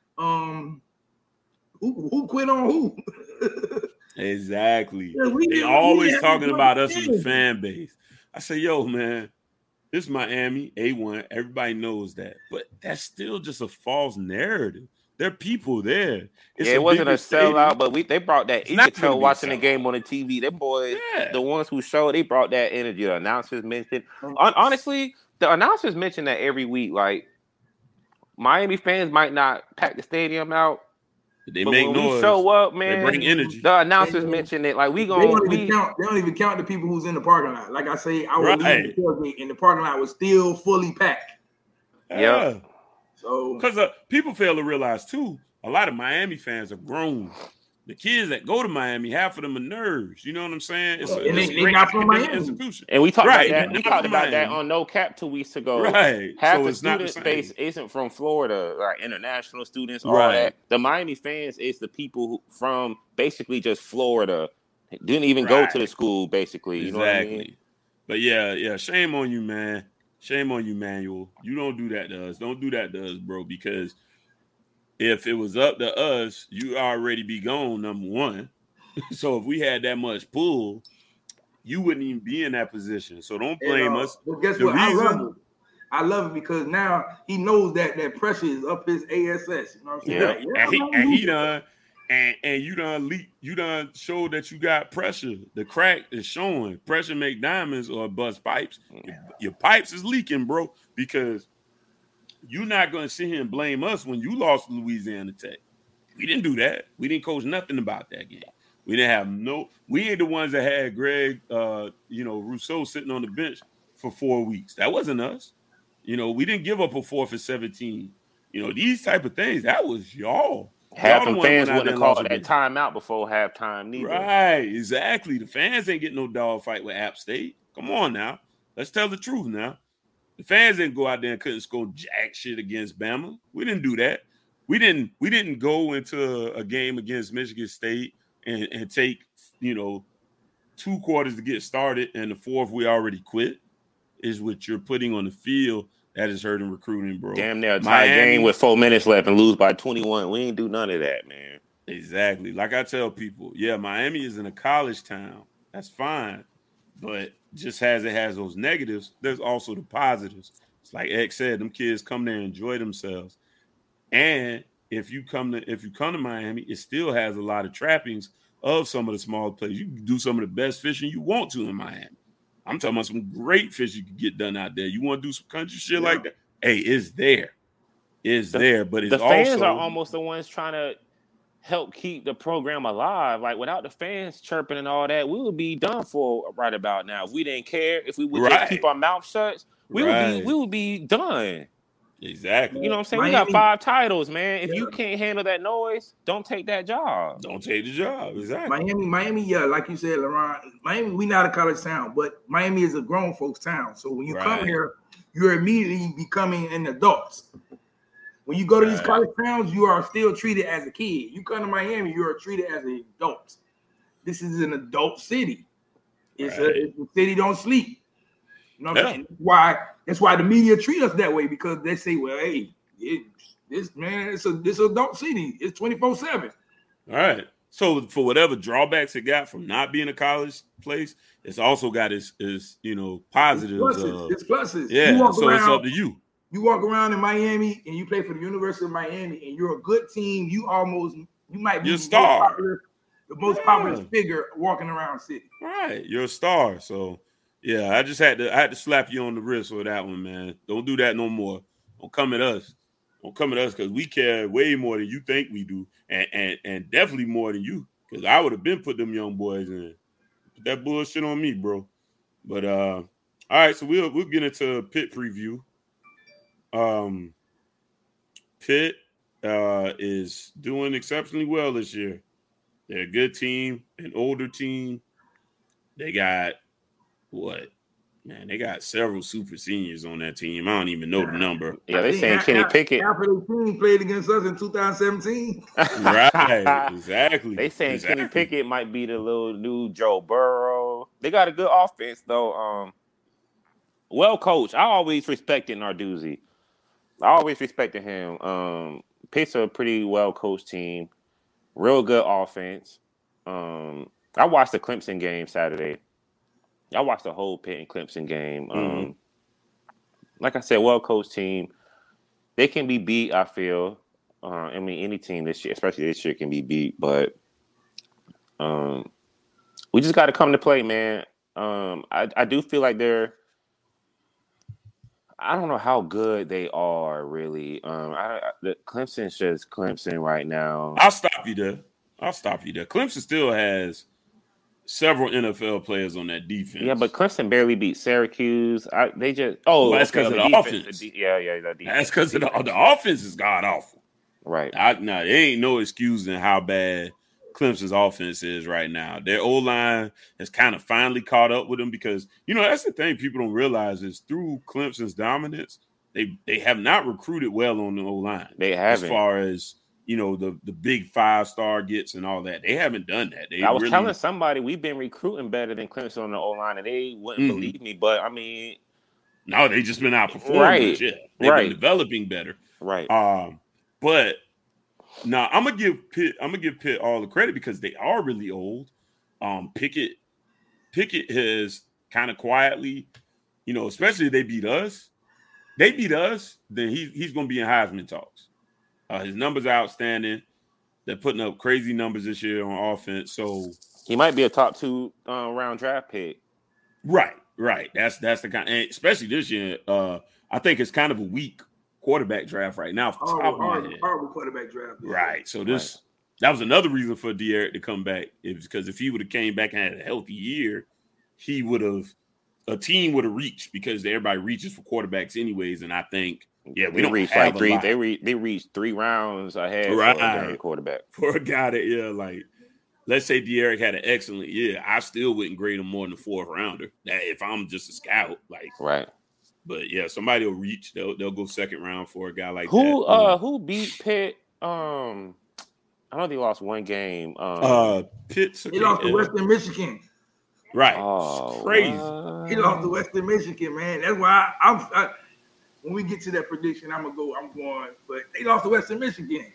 Who quit on who? Exactly. Yeah, they always talking about us as a fan base. I say, yo, man, this is Miami, A1. Everybody knows that. But that's still just a false narrative. There are people there. It wasn't a sellout, but they brought that. You could tell watching the game on the TV. Them boys, the ones who showed, they brought that energy. The announcers mentioned. Honestly, the announcers mention that every week. Like, Miami fans might not pack the stadium out, They But make when we noise. show up, They man, bring energy. the announcers mentioned it. Like They don't even count the people who's in the parking lot. Like I say, I would leave the tailgate and the parking lot was still fully packed. Yeah. So because people fail to realize too, a lot of Miami fans are grown. The kids that go to Miami, half of them are nerds. You know what I'm saying? It's a great academic institution. And we talked about that. We talked about that on No Cap 2 weeks ago. Right. Half the student base isn't from Florida, like international students, all that. The Miami fans is the people who from basically just Florida. Didn't even go to the school, basically. You know what I mean? But yeah, shame on you, man. Shame on you, Manuel. You don't do that to us. Don't do that to us, bro, because if it was up to us, you already be gone, number one. So if we had that much pull, you wouldn't even be in that position. So don't blame us. But guess what? I love it because now he knows that pressure is up his ASS. You know what I'm saying? And you done showed that you got pressure. The crack is showing. Pressure make diamonds or bust pipes. Your pipes is leaking, bro, because you're not going to sit here and blame us when you lost to Louisiana Tech. We didn't do that. We didn't coach nothing about that game. We didn't have we ain't the ones that had Greg, Rousseau sitting on the bench for 4 weeks. That wasn't us. We didn't give up a 4th and 17. These type of things, that was y'all. Half the fans wouldn't have called that timeout before halftime neither. Right, exactly. The fans ain't getting no dog fight with App State. Come on now. Let's tell the truth now. The fans didn't go out there and couldn't score jack shit against Bama. We didn't do that. We didn't go into a game against Michigan State and take, 2 quarters to get started, and the 4th we already quit. Is what you're putting on the field that is hurting recruiting, bro. Damn near a tie game with 4 minutes left and lose by 21. We ain't do none of that, man. Exactly. Like I tell people, Miami is in a college town. That's fine. But just as it has those negatives, there's also the positives. It's like X said, them kids come there and enjoy themselves. And if you come to Miami, it still has a lot of trappings of some of the small places. You can do some of the best fishing you want to in Miami. I'm talking about some great fish you can get done out there. You want to do some country shit like that? Hey, it's there. It's there, but it's also... The fans are almost the ones trying to help keep the program alive. Like, without the fans chirping and all that, we would be done for right about now. If we didn't care, if we would just keep our mouth shut, we would be done. Exactly. You know what I'm saying? We got 5 titles, man. If you can't handle that noise, don't take that job. Don't take the job. Exactly. Miami, like you said, LeRon, Miami, we not a college town, but Miami is a grown folks town. So when you come here, you're immediately becoming an adult. When you go to these college towns, you are still treated as a kid. You come to Miami, you are treated as an adult. This is an adult city. It's a city don't sleep. You know what I'm saying? That's why the media treat us that way, because they say, well, hey, it's adult city. It's 24/7. All right. So for whatever drawbacks it got from not being a college place, it's also got its positives. It's pluses. Yeah. So it's up to you. You walk around in Miami and you play for the University of Miami and you're a good team. You might be the most popular figure walking around the city. Right. You're a star. So yeah, I had to slap you on the wrist for that one, man. Don't do that no more. Don't come at us. Don't come at us, because we care way more than you think we do, and definitely more than you. Because I would have been put them young boys in. Put that bullshit on me, bro. But all right, so we'll get into Pitt preview. Pitt is doing exceptionally well this year. They're a good team, an older team. They got they got several super seniors on that team. I don't even know the number. Yeah, they saying Kenny Pickett. Half of the team played against us in 2017. Right, exactly. They saying Kenny Pickett might be the little new Joe Burrow. They got a good offense, though. Well coached. I always respected Narduzzi. I always respected him. Pitt's a pretty well coached team. Real good offense. I watched the Clemson game Saturday. I watched the whole Pitt and Clemson game. Like I said, well-coached team. They can be beat, I feel. Any team this year, especially this year, can be beat. But we just got to come to play, man. I do feel like I don't know how good they are, really. The Clemson's just Clemson right now. I'll stop you there. Clemson still has several NFL players on that defense. Yeah, but Clemson barely beat Syracuse. That's because of the offense. The defense. That's because the offense is god awful. Right. There ain't no excusing how bad Clemson's offense is right now. Their O-line has kind of finally caught up with them because, that's the thing people don't realize is through Clemson's dominance, they have not recruited well on the O-line. They haven't. As far as, the big 5-star gets and all that. They haven't done that. I was telling somebody we've been recruiting better than Clemson on the O-line, and they wouldn't believe me. But, I mean. No, they just been outperforming. Right. They've been developing better. Right. But now I'm gonna give Pitt all the credit because they are really old. Pickett has kind of quietly, especially if they beat us. They beat us, then he's gonna be in Heisman talks. His numbers are outstanding. They're putting up crazy numbers this year on offense. So he might be a top 2 round draft pick. Right. That's the kind, and especially this year. I think it's kind of a weak quarterback draft right now. Horrible quarterback draft. Right. So that was another reason for De'Aaron to come back. Because if he would have came back and had a healthy year, a team would have reached because everybody reaches for quarterbacks anyways. And I think, we don't reach like 3. They reached 3 rounds ahead for a quarterback. For a guy that, let's say De'Aaron had an excellent year, I still wouldn't grade him more than a 4th rounder. If I'm just a scout, right. But somebody will reach. They'll go 2nd round for a guy like that. Who beat Pitt? I know they lost one game. Pitt. He lost to Western Michigan. Right. Oh, crazy. He lost to Western Michigan, man. That's why I when we get to that prediction, I'm going. But they lost to Western Michigan,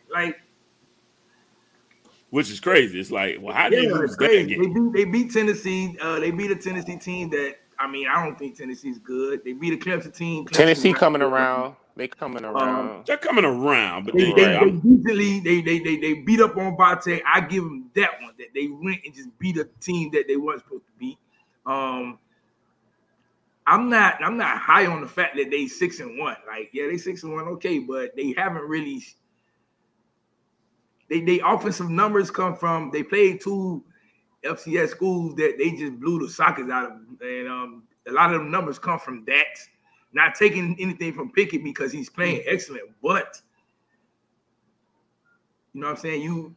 which is crazy. It's like, well, how do you lose that game? They beat Tennessee. They beat a Tennessee team that. I mean, I don't think Tennessee's good. They beat a Clemson team. Tennessee coming around. They coming around. They're coming around, but they beat up on Bate. I give them that one. That they went and just beat a team that they weren't supposed to beat. I'm not high on the fact that they 6-1. They 6-1, okay, but they haven't really. They offensive numbers come from. They played 2 FCS schools that they just blew the sockets out of, and a lot of them numbers come from that. Not taking anything from Pickett because he's playing excellent, but you know what I'm saying.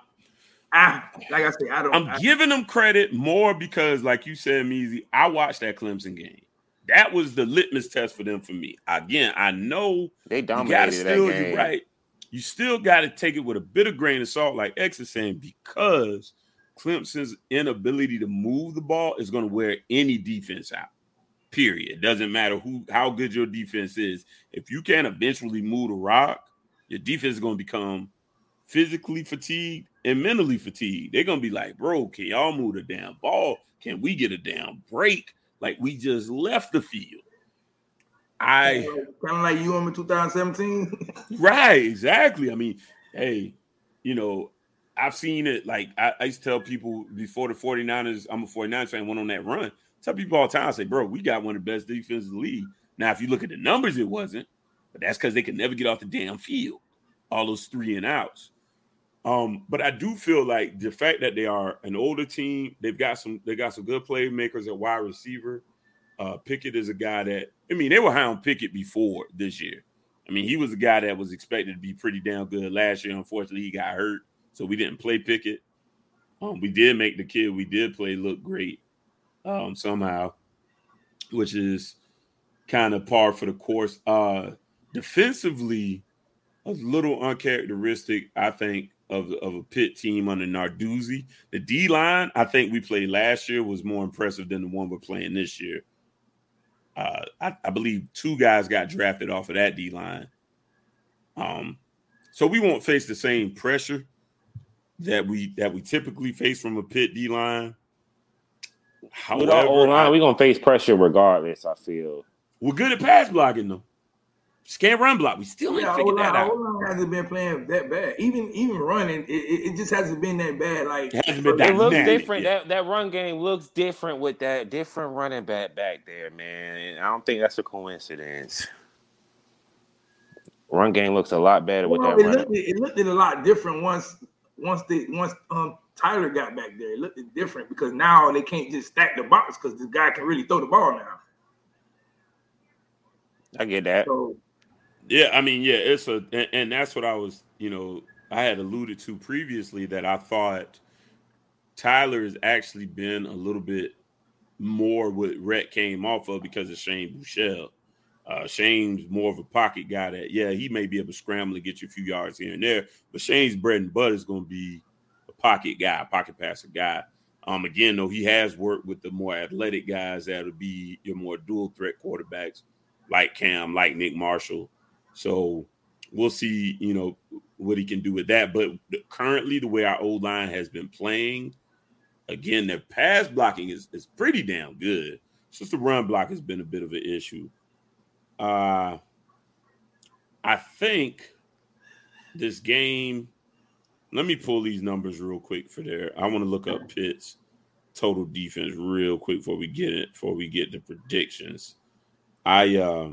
I'm giving them credit more because, like you said, Measy, I watched that Clemson game. That was the litmus test for them for me. Again, I know they dominated that game. You're right. You still got to take it with a bit of grain of salt, like X is saying, because Clemson's inability to move the ball is going to wear any defense out. Period. It doesn't matter how good your defense is. If you can't eventually move the rock, your defense is going to become physically fatigued and mentally fatigued. They're going to be like, bro, can y'all move the damn ball? Can we get a damn break? Like we just left the field. Kind of like you in 2017. Right, exactly. I mean, hey, I've seen it. Like I used to tell people before the 49ers, I'm a 49ers fan, went on that run. Tell people all the time, I say, bro, we got one of the best defenses in the league. Now, if you look at the numbers, it wasn't, but that's because they could never get off the damn field. All those 3 and outs. But I do feel like the fact that they are an older team, they got some good playmakers at wide receiver. Pickett is a guy that, they were high on Pickett before this year. He was a guy that was expected to be pretty damn good last year. Unfortunately, he got hurt, so we didn't play Pickett. We did make the kid we did play look great somehow, which is kind of par for the course. Defensively, a little uncharacteristic, I think, of a Pitt team under Narduzzi. The D-line, I think we played last year, was more impressive than the one we're playing this year. I believe 2 guys got drafted off of that D-line. So we won't face the same pressure that we typically face from a Pitt D-line. With our O-line, we're going to face pressure regardless, I feel. We're good at pass blocking, though. Just can't run block. We still ain't figured that out. O-line hasn't been playing that bad. Even running, it just hasn't been that bad. Like It hasn't been It dynamic. looks different. yet. That run game looks different with that different running back there, man. And I don't think that's a coincidence. Run game looks a lot better with that running. It looked a lot different once Tyler got back there. It looked different because now they can't just stack the box because this guy can really throw the ball now. I get that. So, Yeah, I mean, yeah, and that's what I was, I had alluded to previously that I thought Tyler has actually been a little bit more what Rhett came off of because of Shane Buechele. Shane's more of a pocket guy that, he may be able to scramble and get you a few yards here and there, but Shane's bread and butter is going to be a pocket guy, a pocket passer guy. Again, though, he has worked with the more athletic guys that would be your more dual threat quarterbacks like Cam, like Nick Marshall. So we'll see, what he can do with that. But currently, the way our O-line has been playing, again, their pass blocking is pretty damn good. It's just the run block has been a bit of an issue. I think this game, let me pull these numbers real quick for there. I want to look up Pitt's total defense real quick before we get the predictions. They're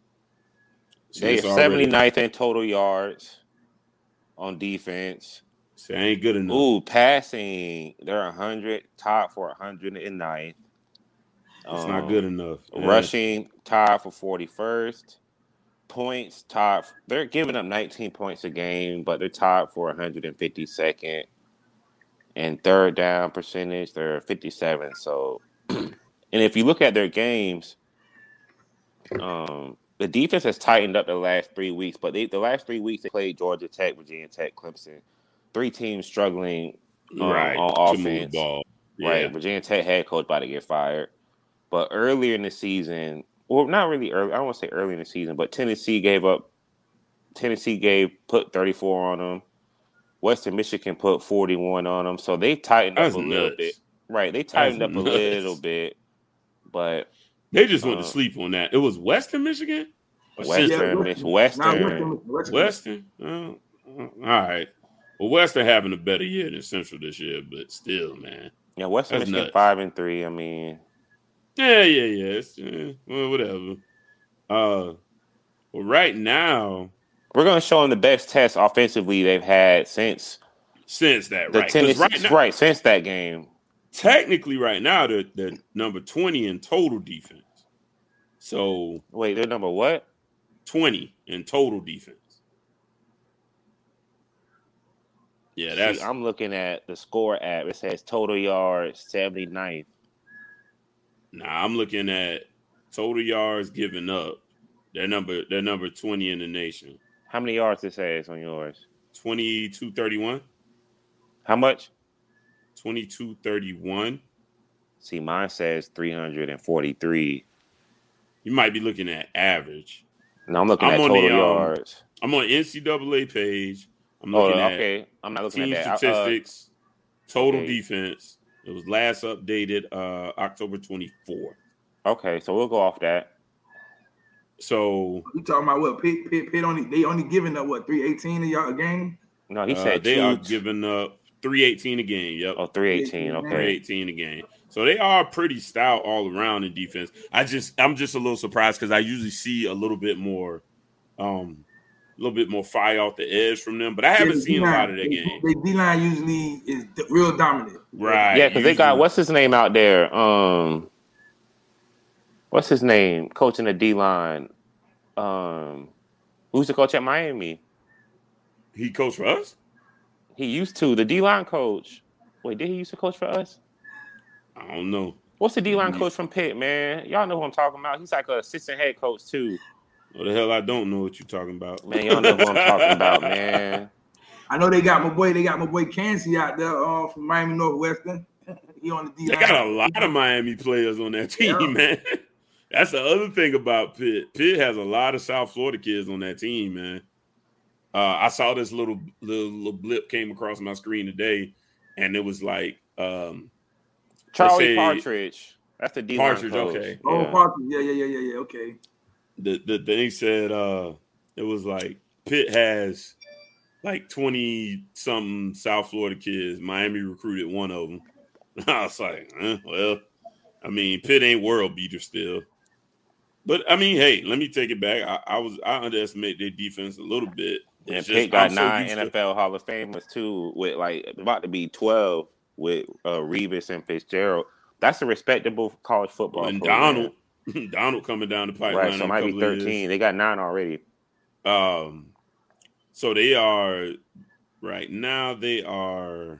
79th in total yards on defense. So ain't good enough. Ooh, passing, they're 100, top for 109th. It's not good enough. Rushing, tied for 41st. Points, top. They're giving up 19 points a game, but they're tied for 152nd. And third down percentage, they're 57. So, and if you look at their games, the defense has tightened up the last 3 weeks, but the last 3 weeks they played Georgia Tech, Virginia Tech, Clemson. 3 teams struggling on offense. To move the ball. Yeah. Right, Virginia Tech head coach about to get fired. But earlier in the season, well, not really early. I don't want to say early in the season, but Tennessee put 34 on them. Western Michigan put 41 on them. So they tightened up a little bit. Right, they tightened up a little bit, but they just went to sleep on that. It was Western Michigan? Western. All right. Well, Western having a better year than Central this year, but still, man. Yeah, Western Michigan 5-3. I mean, yeah. It's, well, whatever. Well, right now we're going to show them the best test offensively they've had since that, the right? Tennessee, since that game. Technically, right now they're number 20 in total defense. So wait, they're number what? 20 in total defense. Yeah, that's. I'm looking at the score app. It says total yards 79th. Nah, I'm looking at total yards given up. They're number 20 in the nation. How many yards it says on yours? 2231. How much? 2231. See, mine says 343. You might be looking at average. No, I'm looking at total yards. I'm on NCAA page. I'm looking at I'm not looking team at that. Statistics, total defense. It was last updated October 24th. Okay, so we'll go off that. So you talking about what? Pitt only giving up what, 318 a game? No, he said they are giving up 318 a game. Yep. Oh, 318. Okay. 318 a game. So they are pretty stout all around in defense. I'm just a little surprised because I usually see a little bit more fire off the edge from them, but I haven't seen a lot of their games. The D-line usually is real dominant. Right. Yeah, because they got, what's his name out there? What's his name? Coaching the D-line. Who's the coach at Miami? He coached for us? He used to. The D-line coach. Wait, did he used to coach for us? I don't know. What's the D-line coach from Pitt, man? Y'all know who I'm talking about. He's like an assistant head coach, too. What the hell? I don't know what you're talking about. Man, y'all know who I'm talking about, man. I know they got my boy Cansey out there from Miami Northwestern. He on the D-line. They got a lot of Miami players on that team, man. That's the other thing about Pitt. Pitt has a lot of South Florida kids on that team, man. I saw this little blip came across my screen today, and it was like Charlie Partridge. That's the D-line Partridge, coach. okay. Oh, yeah. Partridge. Yeah, okay. The thing said It was like Pitt has like 20-something South Florida kids. Miami recruited one of them. I was like, well, I mean, Pitt ain't world beater still. But I mean, hey, let me take it back. I underestimate their defense a little bit. And It's Pitt just got I'm so 9 used NFL Hall of Famers too, with like about to be 12 with Revis and Fitzgerald. That's a respectable college football and program. Donald coming down the pipeline Right, so it in a might be couple 13. of years. They got 9 already. So they are right now. They are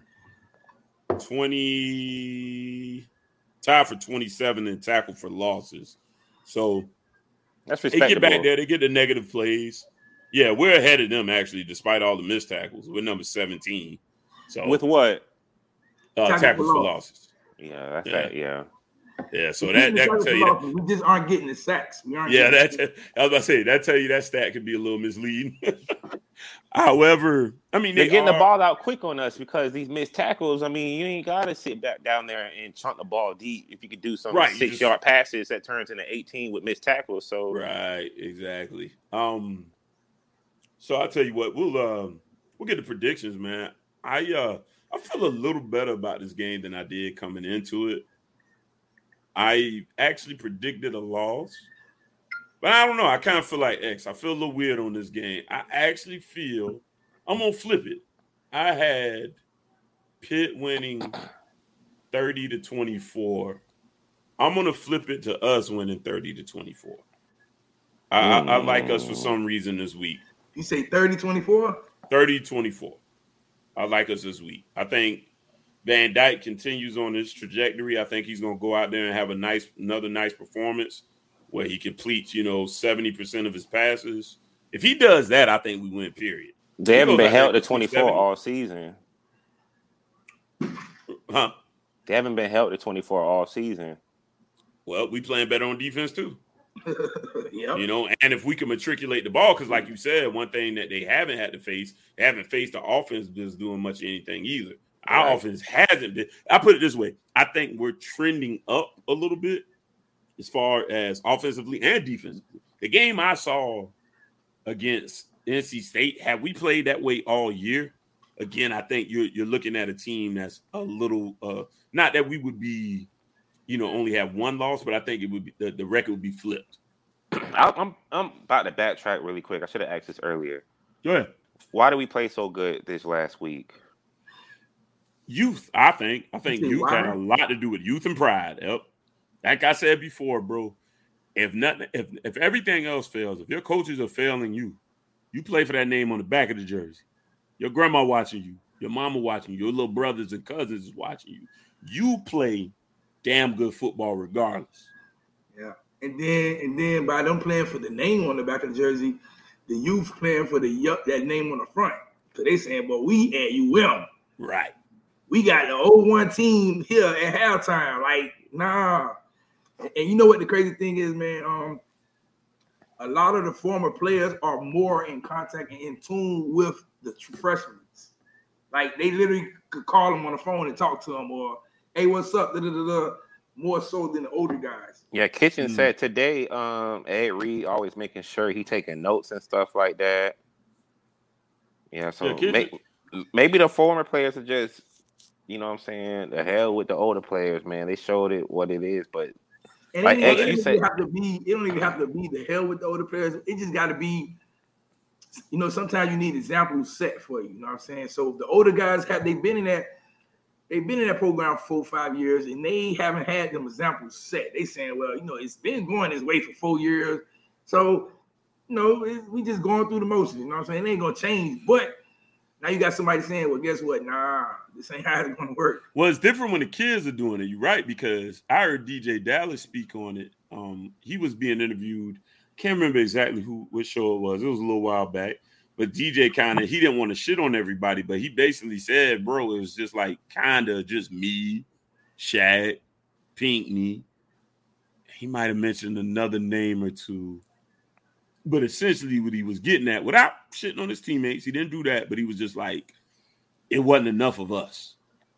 20 tied for 27 and tackle for losses. So That's they respectable. get back there. They get the negative plays. Yeah, we're ahead of them actually, despite all the missed tackles. We're number 17. So With what? tackles for losses. Yeah, that's Yeah. that. Yeah. Yeah, so that can tell you that. We just aren't getting the sacks. I was about to say that tell you that stat could be a little misleading. However, I mean they're getting the ball out quick on us because these missed tackles. I mean, you ain't gotta sit back down there and chunk the ball deep if you could do some 6-yard passes that turns into 18 with missed tackles. So right, exactly. So I'll tell you what, we'll get the predictions, man. I feel a little better about this game than I did coming into it. I actually predicted a loss, but I don't know. I kind of feel like X. I feel a little weird on this game. I actually feel I'm going to flip it. I had Pitt winning 30-24. I'm going to flip it to us winning 30-24. I like us for some reason this week. You say 30-24? 30-24. I like us this week. I think Van Dyke continues on his trajectory. I think he's going to go out there and have another nice performance where he completes, 70% of his passes. If he does that, I think we win, period. They haven't been held to 24 all season. Huh? They haven't been held to 24 all season. Well, we playing better on defense too. Yep. And if we can matriculate the ball, because like you said, one thing that they haven't had to face, they haven't faced the offense that's doing much of anything either. Our offense hasn't been. I put it this way. I think we're trending up a little bit as far as offensively and defensively. The game I saw against NC State, have we played that way all year? Again, I think you're looking at a team that's a little not that we would be, only have one loss, but I think it would be the record would be flipped. I'm about to backtrack really quick. I should have asked this earlier. Go ahead. Why do we play so good this last week? Youth, I think youth had a lot to do with youth and pride. Yep. Like I said before, bro, if everything else fails, if your coaches are failing you, you play for that name on the back of the jersey. Your grandma watching you, your mama watching you, your little brothers and cousins is watching you. You play damn good football regardless. Yeah. And then by them playing for the name on the back of the jersey, the youth playing for that name on the front. So they saying, well, we at UM. Right. We got the 0-1 team here at halftime. Like, nah. And you know what the crazy thing is, man? A lot of the former players are more in contact and in tune with the freshmen. Like, they literally could call them on the phone and talk to them, or, hey, what's up? More so than the older guys. Yeah, Kitchen said today, Ed Reed always making sure he taking notes and stuff like that. Yeah, so maybe the former players are just, you know what I'm saying, the hell with the older players, man. They showed it what it is, but and like it don't even have to be the hell with the older players. It just got to be, sometimes you need examples set for you. You know what I'm saying? So the older guys they've been in that program for 4 or 5 years, and they haven't had them examples set. They saying, well, it's been going this way for 4 years, so we just going through the motions. You know what I'm saying? It ain't gonna change, but. Now you got somebody saying, well, guess what? Nah, this ain't how it's going to work. Well, it's different when the kids are doing it. You're right, because I heard DJ Dallas speak on it. He was being interviewed. Can't remember exactly what show it was. It was a little while back. But DJ he didn't want to shit on everybody, but he basically said, bro, it was just like kind of just me, Shaq, Pinkney. He might have mentioned another name or two. But essentially what he was getting at, without shitting on his teammates, he didn't do that, but he was just like, it wasn't enough of us,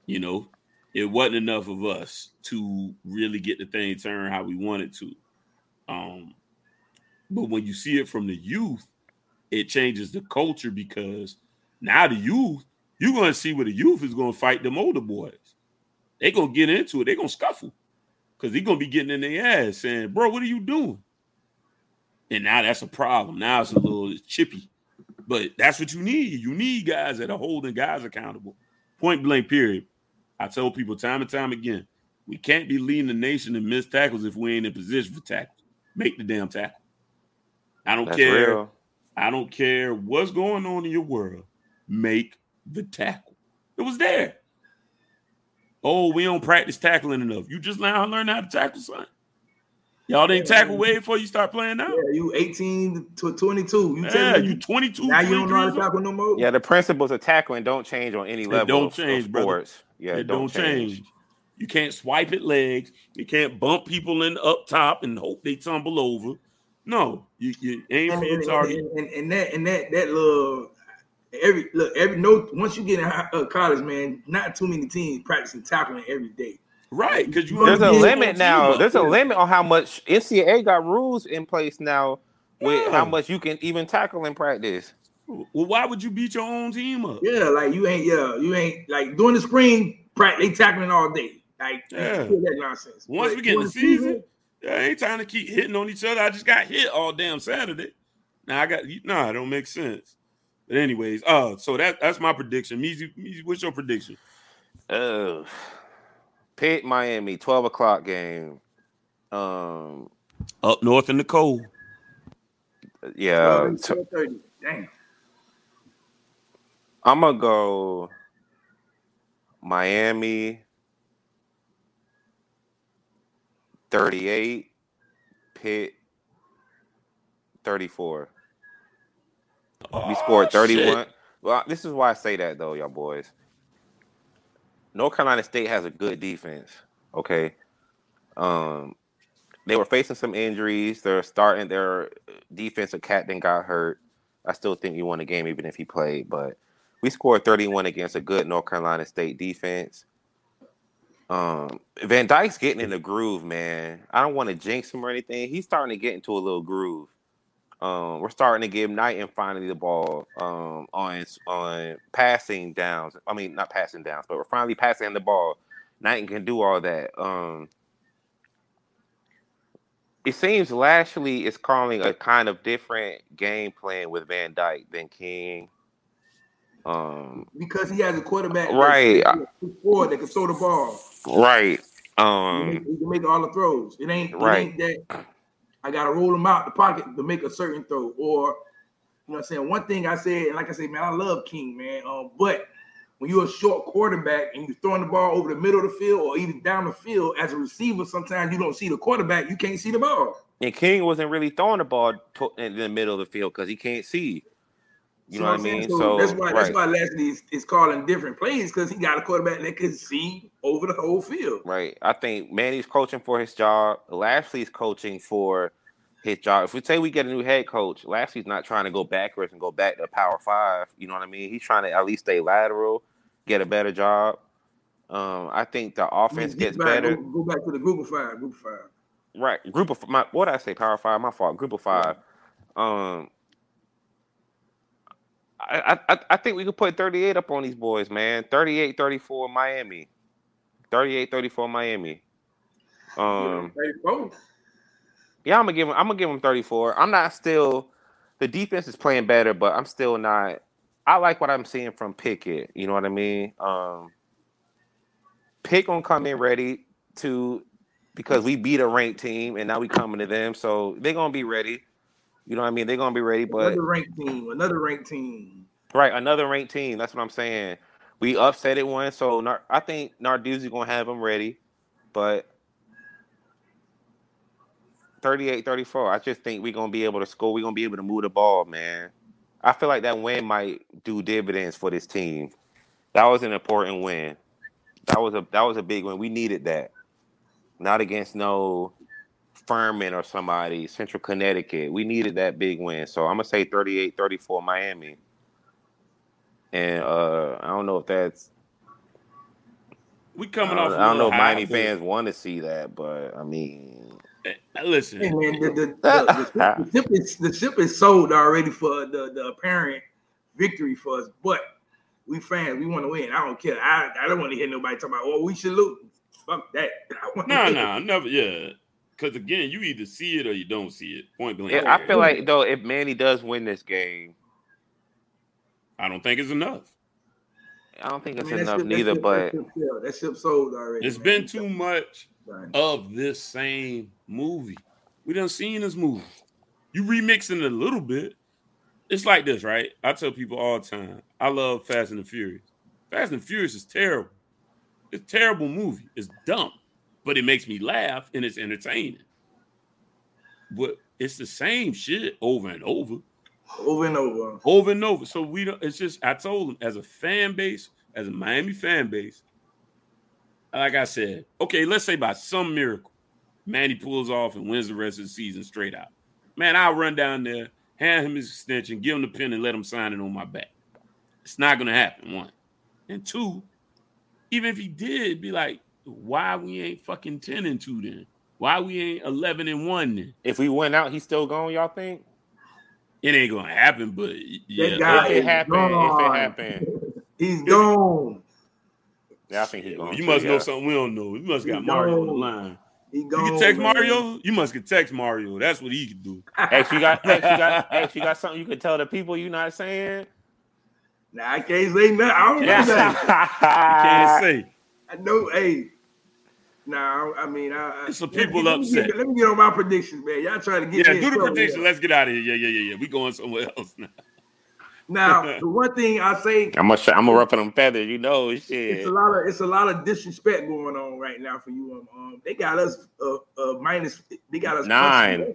It wasn't enough of us to really get the thing turned how we wanted to. But when you see it from the youth, it changes the culture because now the youth, you're going to see where the youth is going to fight them older boys. They're going to get into it. They're going to scuffle because they're going to be getting in their ass saying, bro, what are you doing? And now that's a problem. Now it's a little chippy. But that's what you need. You need guys that are holding guys accountable. Point blank, period. I tell people time and time again, we can't be leading the nation in missed tackles if we ain't in position for tackles. Make the damn tackle. I don't care. Real. I don't care what's going on in your world. Make the tackle. It was there. Oh, we don't practice tackling enough. You just now learn how to tackle, son. Y'all didn't tackle way before you start playing now? Yeah, you 18 to 22. You 22. Now you don't know how to tackle no more? Yeah, the principles of tackling don't change on any level. It don't change, of sports. Brother. Yeah, it don't change. You can't swipe at legs. You can't bump people in up top and hope they tumble over. No, you aim for your target. And that little once you get in college, man, not too many teams practicing tackling every day. Right, because there's a limit now. There's a limit on how much NCAA got rules in place now with how much you can even tackle in practice. Well, why would you beat your own team up? Yeah, like you ain't like during the spring practice, they tackling all day. Like that nonsense. Once we get in the season, ain't time to keep hitting on each other. I just got hit all damn Saturday. Now it don't make sense. But anyways, so that's my prediction. Meezy, what's your prediction? Pitt, Miami, 12 o'clock game. Up north in the cold. Yeah. 12:30. Dang. I'm going to go Miami 38, Pitt 34. We scored 31. Shit. Well, this is why I say that, though, y'all boys. North Carolina State has a good defense, okay? They were facing some injuries. They're starting their defensive captain got hurt. I still think he won the game even if he played, but we scored 31 against a good North Carolina State defense. Van Dyke's getting in the groove, man. I don't want to jinx him or anything. He's starting to get into a little groove. We're starting to give Knighton finally the ball on passing downs. I mean, not passing downs, but we're finally passing the ball. Knighton can do all that. It seems Lashley is calling a kind of different game plan with Van Dyke than King. Because he has a quarterback, right? That can throw the ball, right? He can make all the throws. It ain't that. I got to roll them out the pocket to make a certain throw. Or, you know what I'm saying? One thing I said, and like I said, man, I love King, man. But when you're a short quarterback and you're throwing the ball over the middle of the field or even down the field, as a receiver, sometimes you don't see the quarterback. You can't see the ball. And King wasn't really throwing the ball in the middle of the field because he can't see. You know what I mean? So that's why Lashley is calling different plays, because he got a quarterback that can see over the whole field. Right. I think Manny's coaching for his job. Lashley's coaching for his job. If we say we get a new head coach, Lashley's not trying to go backwards and go back to Power 5. You know what I mean? He's trying to at least stay lateral, get a better job. I think the offense gets better. Go back to the group of five. Right. What did I say? Power 5? My fault. Group of 5. I think we could put 38 up on these boys, man. 38-34 Miami. 38-34 Miami. 34. Yeah, I'm gonna give them 34. I'm not still. The defense is playing better, but I'm still not. I like what I'm seeing from Pickett. You know what I mean? Pick gonna come in ready because we beat a ranked team and now we coming to them, so they're gonna be ready. You know what I mean? They're gonna be ready, but another ranked team. Right, another ranked team. That's what I'm saying. We upset it one, so I think Narduzzi's gonna have them ready, but 38-34. I just think we're gonna be able to score. We're gonna be able to move the ball, man. I feel like that win might do dividends for this team. That was an important win. That was a big win. We needed that. Not against no Furman or somebody, Central Connecticut. We needed that big win. So I'm gonna say 38-34 Miami. And I don't know if that's. We coming off. I don't know if Miami fans want to see that, but I mean, Listen, Hey man, the ship is sold already for the apparent victory for us, but we fans, we want to win. I don't care. I don't want to hear nobody talk about, oh, we should lose. Fuck that. never. Yeah, because again, you either see it or you don't see it. Point blank. I feel like though, if Manny does win this game, I don't think it's enough. I don't think it's enough neither. But that ship sold already. It's been too much of this same movie. We done seen this movie. You remixing it a little bit. It's like this, right? I tell people all the time, I love Fast and the Furious. Fast and the Furious is terrible. It's a terrible movie. It's dumb. But it makes me laugh and it's entertaining. But it's the same shit over and over. Over and over. Over and over. So we don't, it's just, I told them, as a fan base, as a Miami fan base, like I said, okay, let's say by some miracle, Manny pulls off and wins the rest of the season straight out. Man, I'll run down there, hand him his extension, give him the pen, and let him sign it on my back. It's not going to happen, one. And two, even if he did, be like, why we ain't fucking 10-2 then? Why we ain't 11-1 then? If we win out, he's still gone, y'all think? It ain't going to happen, but yeah. If it happened. He's gone. Yeah, I think he's gone. You must know something we don't know. You must got Mario on the line. He gone, you can text Mario? You must can text Mario. That's what he can do. You got something you can tell the people you're not saying? Nah, I can't say nothing. I don't know that. You can't say. I know, hey. Nah, I mean, some people upset. Let me get on my predictions, man. Y'all trying to get me do the prediction. Let's get out of here. Yeah. We going somewhere else now. Now, the one thing I say, I'm gonna ruffle them feathers, you know. Shit. It's a lot of disrespect going on right now for you. They got us minus. They got us 9.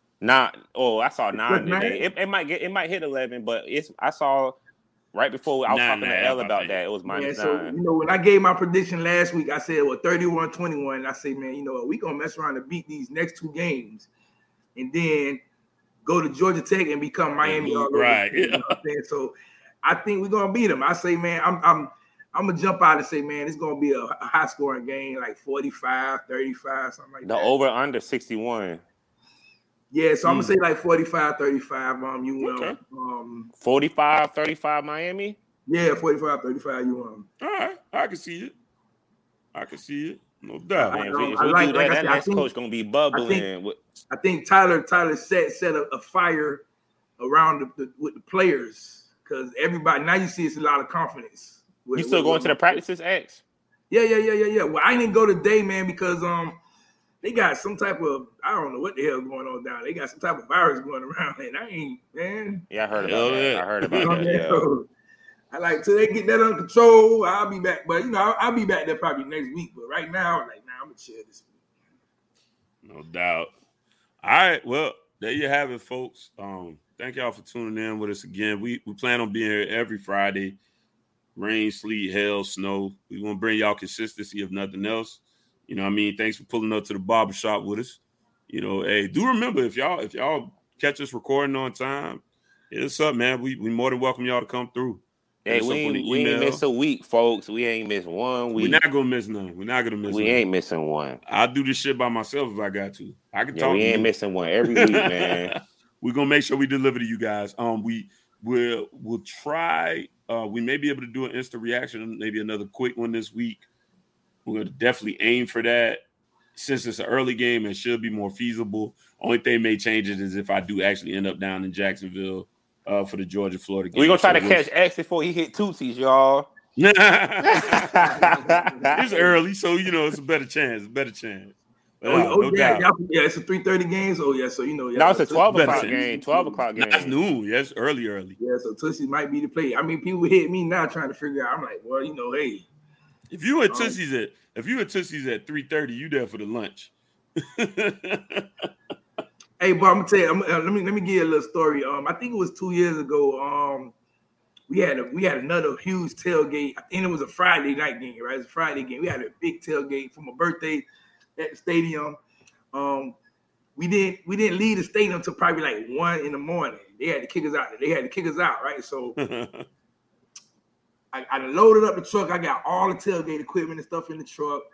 I saw 9 today. It might hit 11, but I saw right before I was talking to L about that. It was minus 9. So when I gave my prediction last week, I said 31-21. I say, man, we gonna mess around and beat these next 2 games, and then go to Georgia Tech and become Miami. Right. You know what I'm saying? So I think we're gonna beat them. I say, man, I'm gonna jump out and say, man, it's gonna be a high scoring game, like 45, 35, something like that. The over under 61. Yeah, so I'm gonna say like 45, 35. You will. Okay. 45, 35 Miami. Yeah, 45, 35. You will. All right, I can see it. No doubt. If we do that next coach gonna be bubbling. I think Tyler set a fire around with the players, because everybody now you see it's a lot of confidence. You still going to the practices, X? Yeah. Well, I didn't go today, man, because they got some type of, I don't know what the hell going on down there. They got some type of virus going around, and I ain't, man. Yeah, I heard about that. Yeah. So, I like till they get that under control, I'll be back. But I'll be back there probably next week. But right now, I'm gonna chill this week. No doubt. All right, well, there you have it, folks. Thank y'all for tuning in with us again. We plan on being here every Friday. Rain, sleet, hail, snow. We want to bring y'all consistency, if nothing else. You know what I mean? Thanks for pulling up to the barbershop with us. Hey, do remember, if y'all catch us recording on time, hit us up, man. We more than welcome y'all to come through. Hey, we ain't miss a week, folks. We ain't miss 1 week. We're not gonna miss none. We ain't missing one. I'll do this shit by myself if I got to. I can talk. We ain't missing one every week, man. We're gonna make sure we deliver to you guys. We'll try. We may be able to do an instant reaction, maybe another quick one this week. We're gonna definitely aim for that. Since it's an early game, it should be more feasible. Only thing may change it is if I do actually end up down in Jacksonville for the Georgia-Florida game. We're going to try to catch X before he hit Tootsies, y'all. It's early, so, it's a better chance. No doubt. Yeah, it's a 3:30 game, so yeah, so No, it's a 12 o'clock game. 12 o'clock game. That's noon. Yes, early. Yeah, so Tootsies might be the play. I mean, people hit me now trying to figure out. I'm like, well, hey. If you at Tootsies at 3:30, you there for the lunch. Hey, but I'm gonna tell you. Let me give you a little story. I think it was 2 years ago. We had another huge tailgate. I think it was a Friday night game, right? It was a Friday game. We had a big tailgate for my birthday at the stadium. We didn't leave the stadium until probably like 1 a.m. They had to kick us out. Right? So I loaded up the truck. I got all the tailgate equipment and stuff in the truck.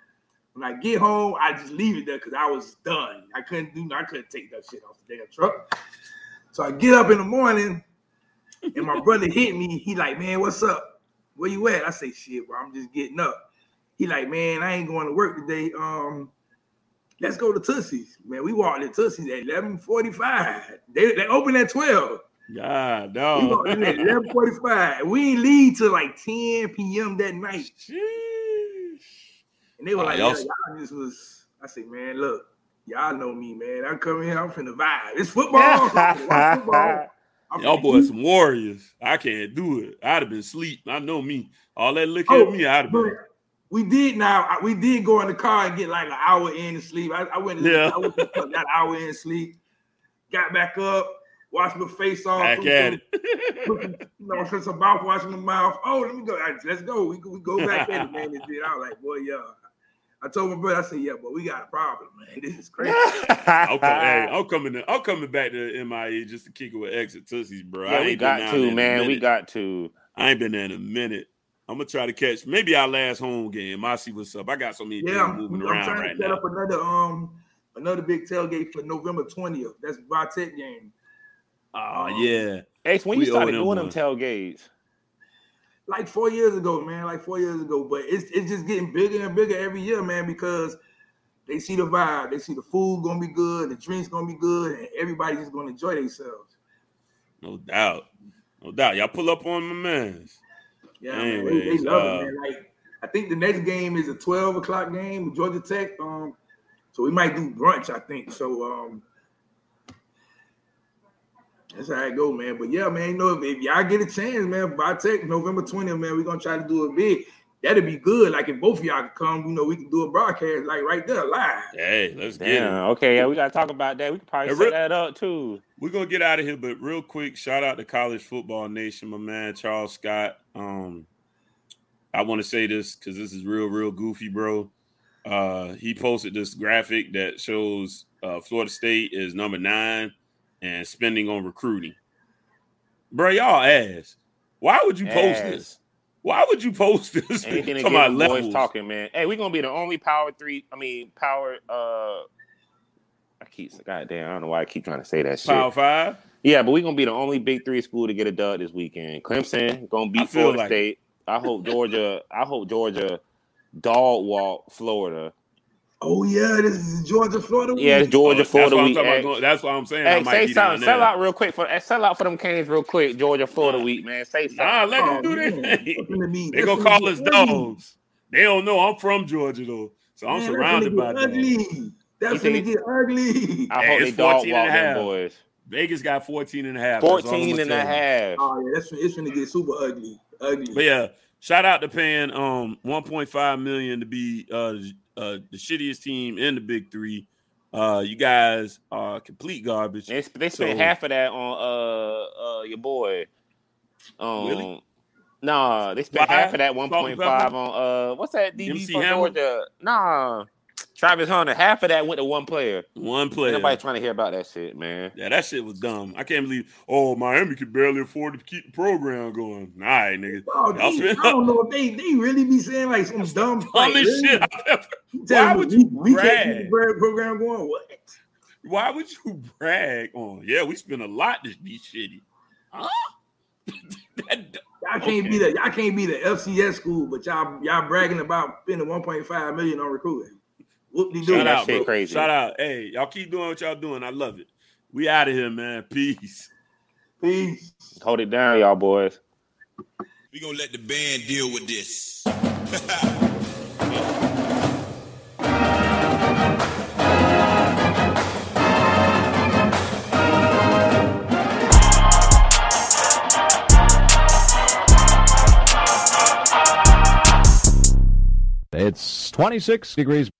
When I get home, I just leave it there because I was done. I couldn't take that shit off the damn truck. So I get up in the morning, and my brother hit me. He like, man, what's up? Where you at? I say, shit, bro, I'm just getting up. He like, man, I ain't going to work today. Let's go to Tootsie's. Man, we walked to Tootsie's at 11:45. They open at 12. God, We no. walked in at 11:45. We ain't leave till like 10 p.m. that night. And they were like, y'all just was. I said, man, look, y'all know me, man. I come here, I'm finna vibe. It's football. Football. Y'all boys some warriors. I can't do it. I'd have been asleep. I know me. All that look at me, I'd have been. We did go in the car and get like an hour in to sleep. I went got an hour in sleep, got back up, washed my face off. Back at it. Put some mouthwash in my mouth. Oh, let me go. Let's go. We go back at it, man. I was like, boy, yeah. I told my brother, I said, yeah, but we got a problem, man. This is crazy. I'm coming back to MIA just to kick it with exit Tootsie's, bro. Yeah, we got to, man. We got to. I ain't been there in a minute. I'm gonna try to catch maybe our last home game. I'll see what's up. I got so many things moving around trying right to set now. up another big tailgate for November 20th. That's Vatech game. Oh yeah. Ace, when you started doing them tailgates? Like 4 years ago, man. But it's just getting bigger and bigger every year, man, because they see the vibe, they see the food gonna be good, the drinks gonna be good, and everybody's just gonna enjoy themselves. No doubt. Y'all pull up on my mans. Yeah, anyways, man, they love it, man. Like, I think the next game is a 12 o'clock game with Georgia Tech. So we might do brunch, I think. So that's how it go, man. But yeah, man, if y'all get a chance, man, Vatech, November 20th, man, we're gonna try to do it big. That'd be good. Like if both of y'all could come, we can do a broadcast like right there live. Hey, let's get it. Okay, yeah, we gotta talk about that. We could probably set that up too. We're gonna get out of here, but real quick, shout out to College Football Nation, my man Charles Scott. I want to say this because this is real goofy, bro. He posted this graphic that shows Florida State is number 9 and spending on recruiting. Bro, y'all ass. Why would you post this? Why would you post this? Anything to get the boys talking, man. Hey, we're gonna be the only goddamn, I don't know why I keep trying to say that shit. Power 5? Yeah, but we're gonna be the only Big 3 school to get a dub this weekend. Clemson gonna beat Florida State. I hope Georgia dog walk Florida. Oh yeah, this is Georgia, Florida week. Yeah, it's Georgia, Florida week. That's what I'm saying. Hey, say something. Sell out real quick sell out for them Canes real quick. Georgia, Florida week, man. Say something. Nah, let them do their thing. They gonna call us dogs. They don't know I'm from Georgia though, so I'm surrounded by dogs. That's gonna get ugly. I hope they dog walk them boys. Vegas got 14.5. 14.5. Oh yeah, it's gonna get super ugly. But yeah, shout out to paying $1.5 million to be the shittiest team in the Big 3. You guys are complete garbage. They spent half of that on your boy. Really? Nah, they spent half of that 1.5 on what's that DB MC from Hammer? Georgia? Nah, Travis Hunter. Half of that went to one player. One player. Ain't nobody trying to hear about that shit, man. Yeah, that shit was dumb. I can't believe. Miami could barely afford to keep the program going. All right, nigga. I don't know if they really be saying like some dumb shit. Why would you brag? Keep the program going? What? Why would you brag on? Yeah, we spent a lot to be shitty. Huh? Y'all can't be the FCS school, but y'all bragging about spending $1.5 million on recruiting. Whoop-de-doo. Shout out, bro. Crazy. Shout out. Hey, y'all keep doing what y'all doing. I love it. We out of here, man. Peace. Hold it down, y'all boys. We gonna let the band deal with this. It's 26 degrees.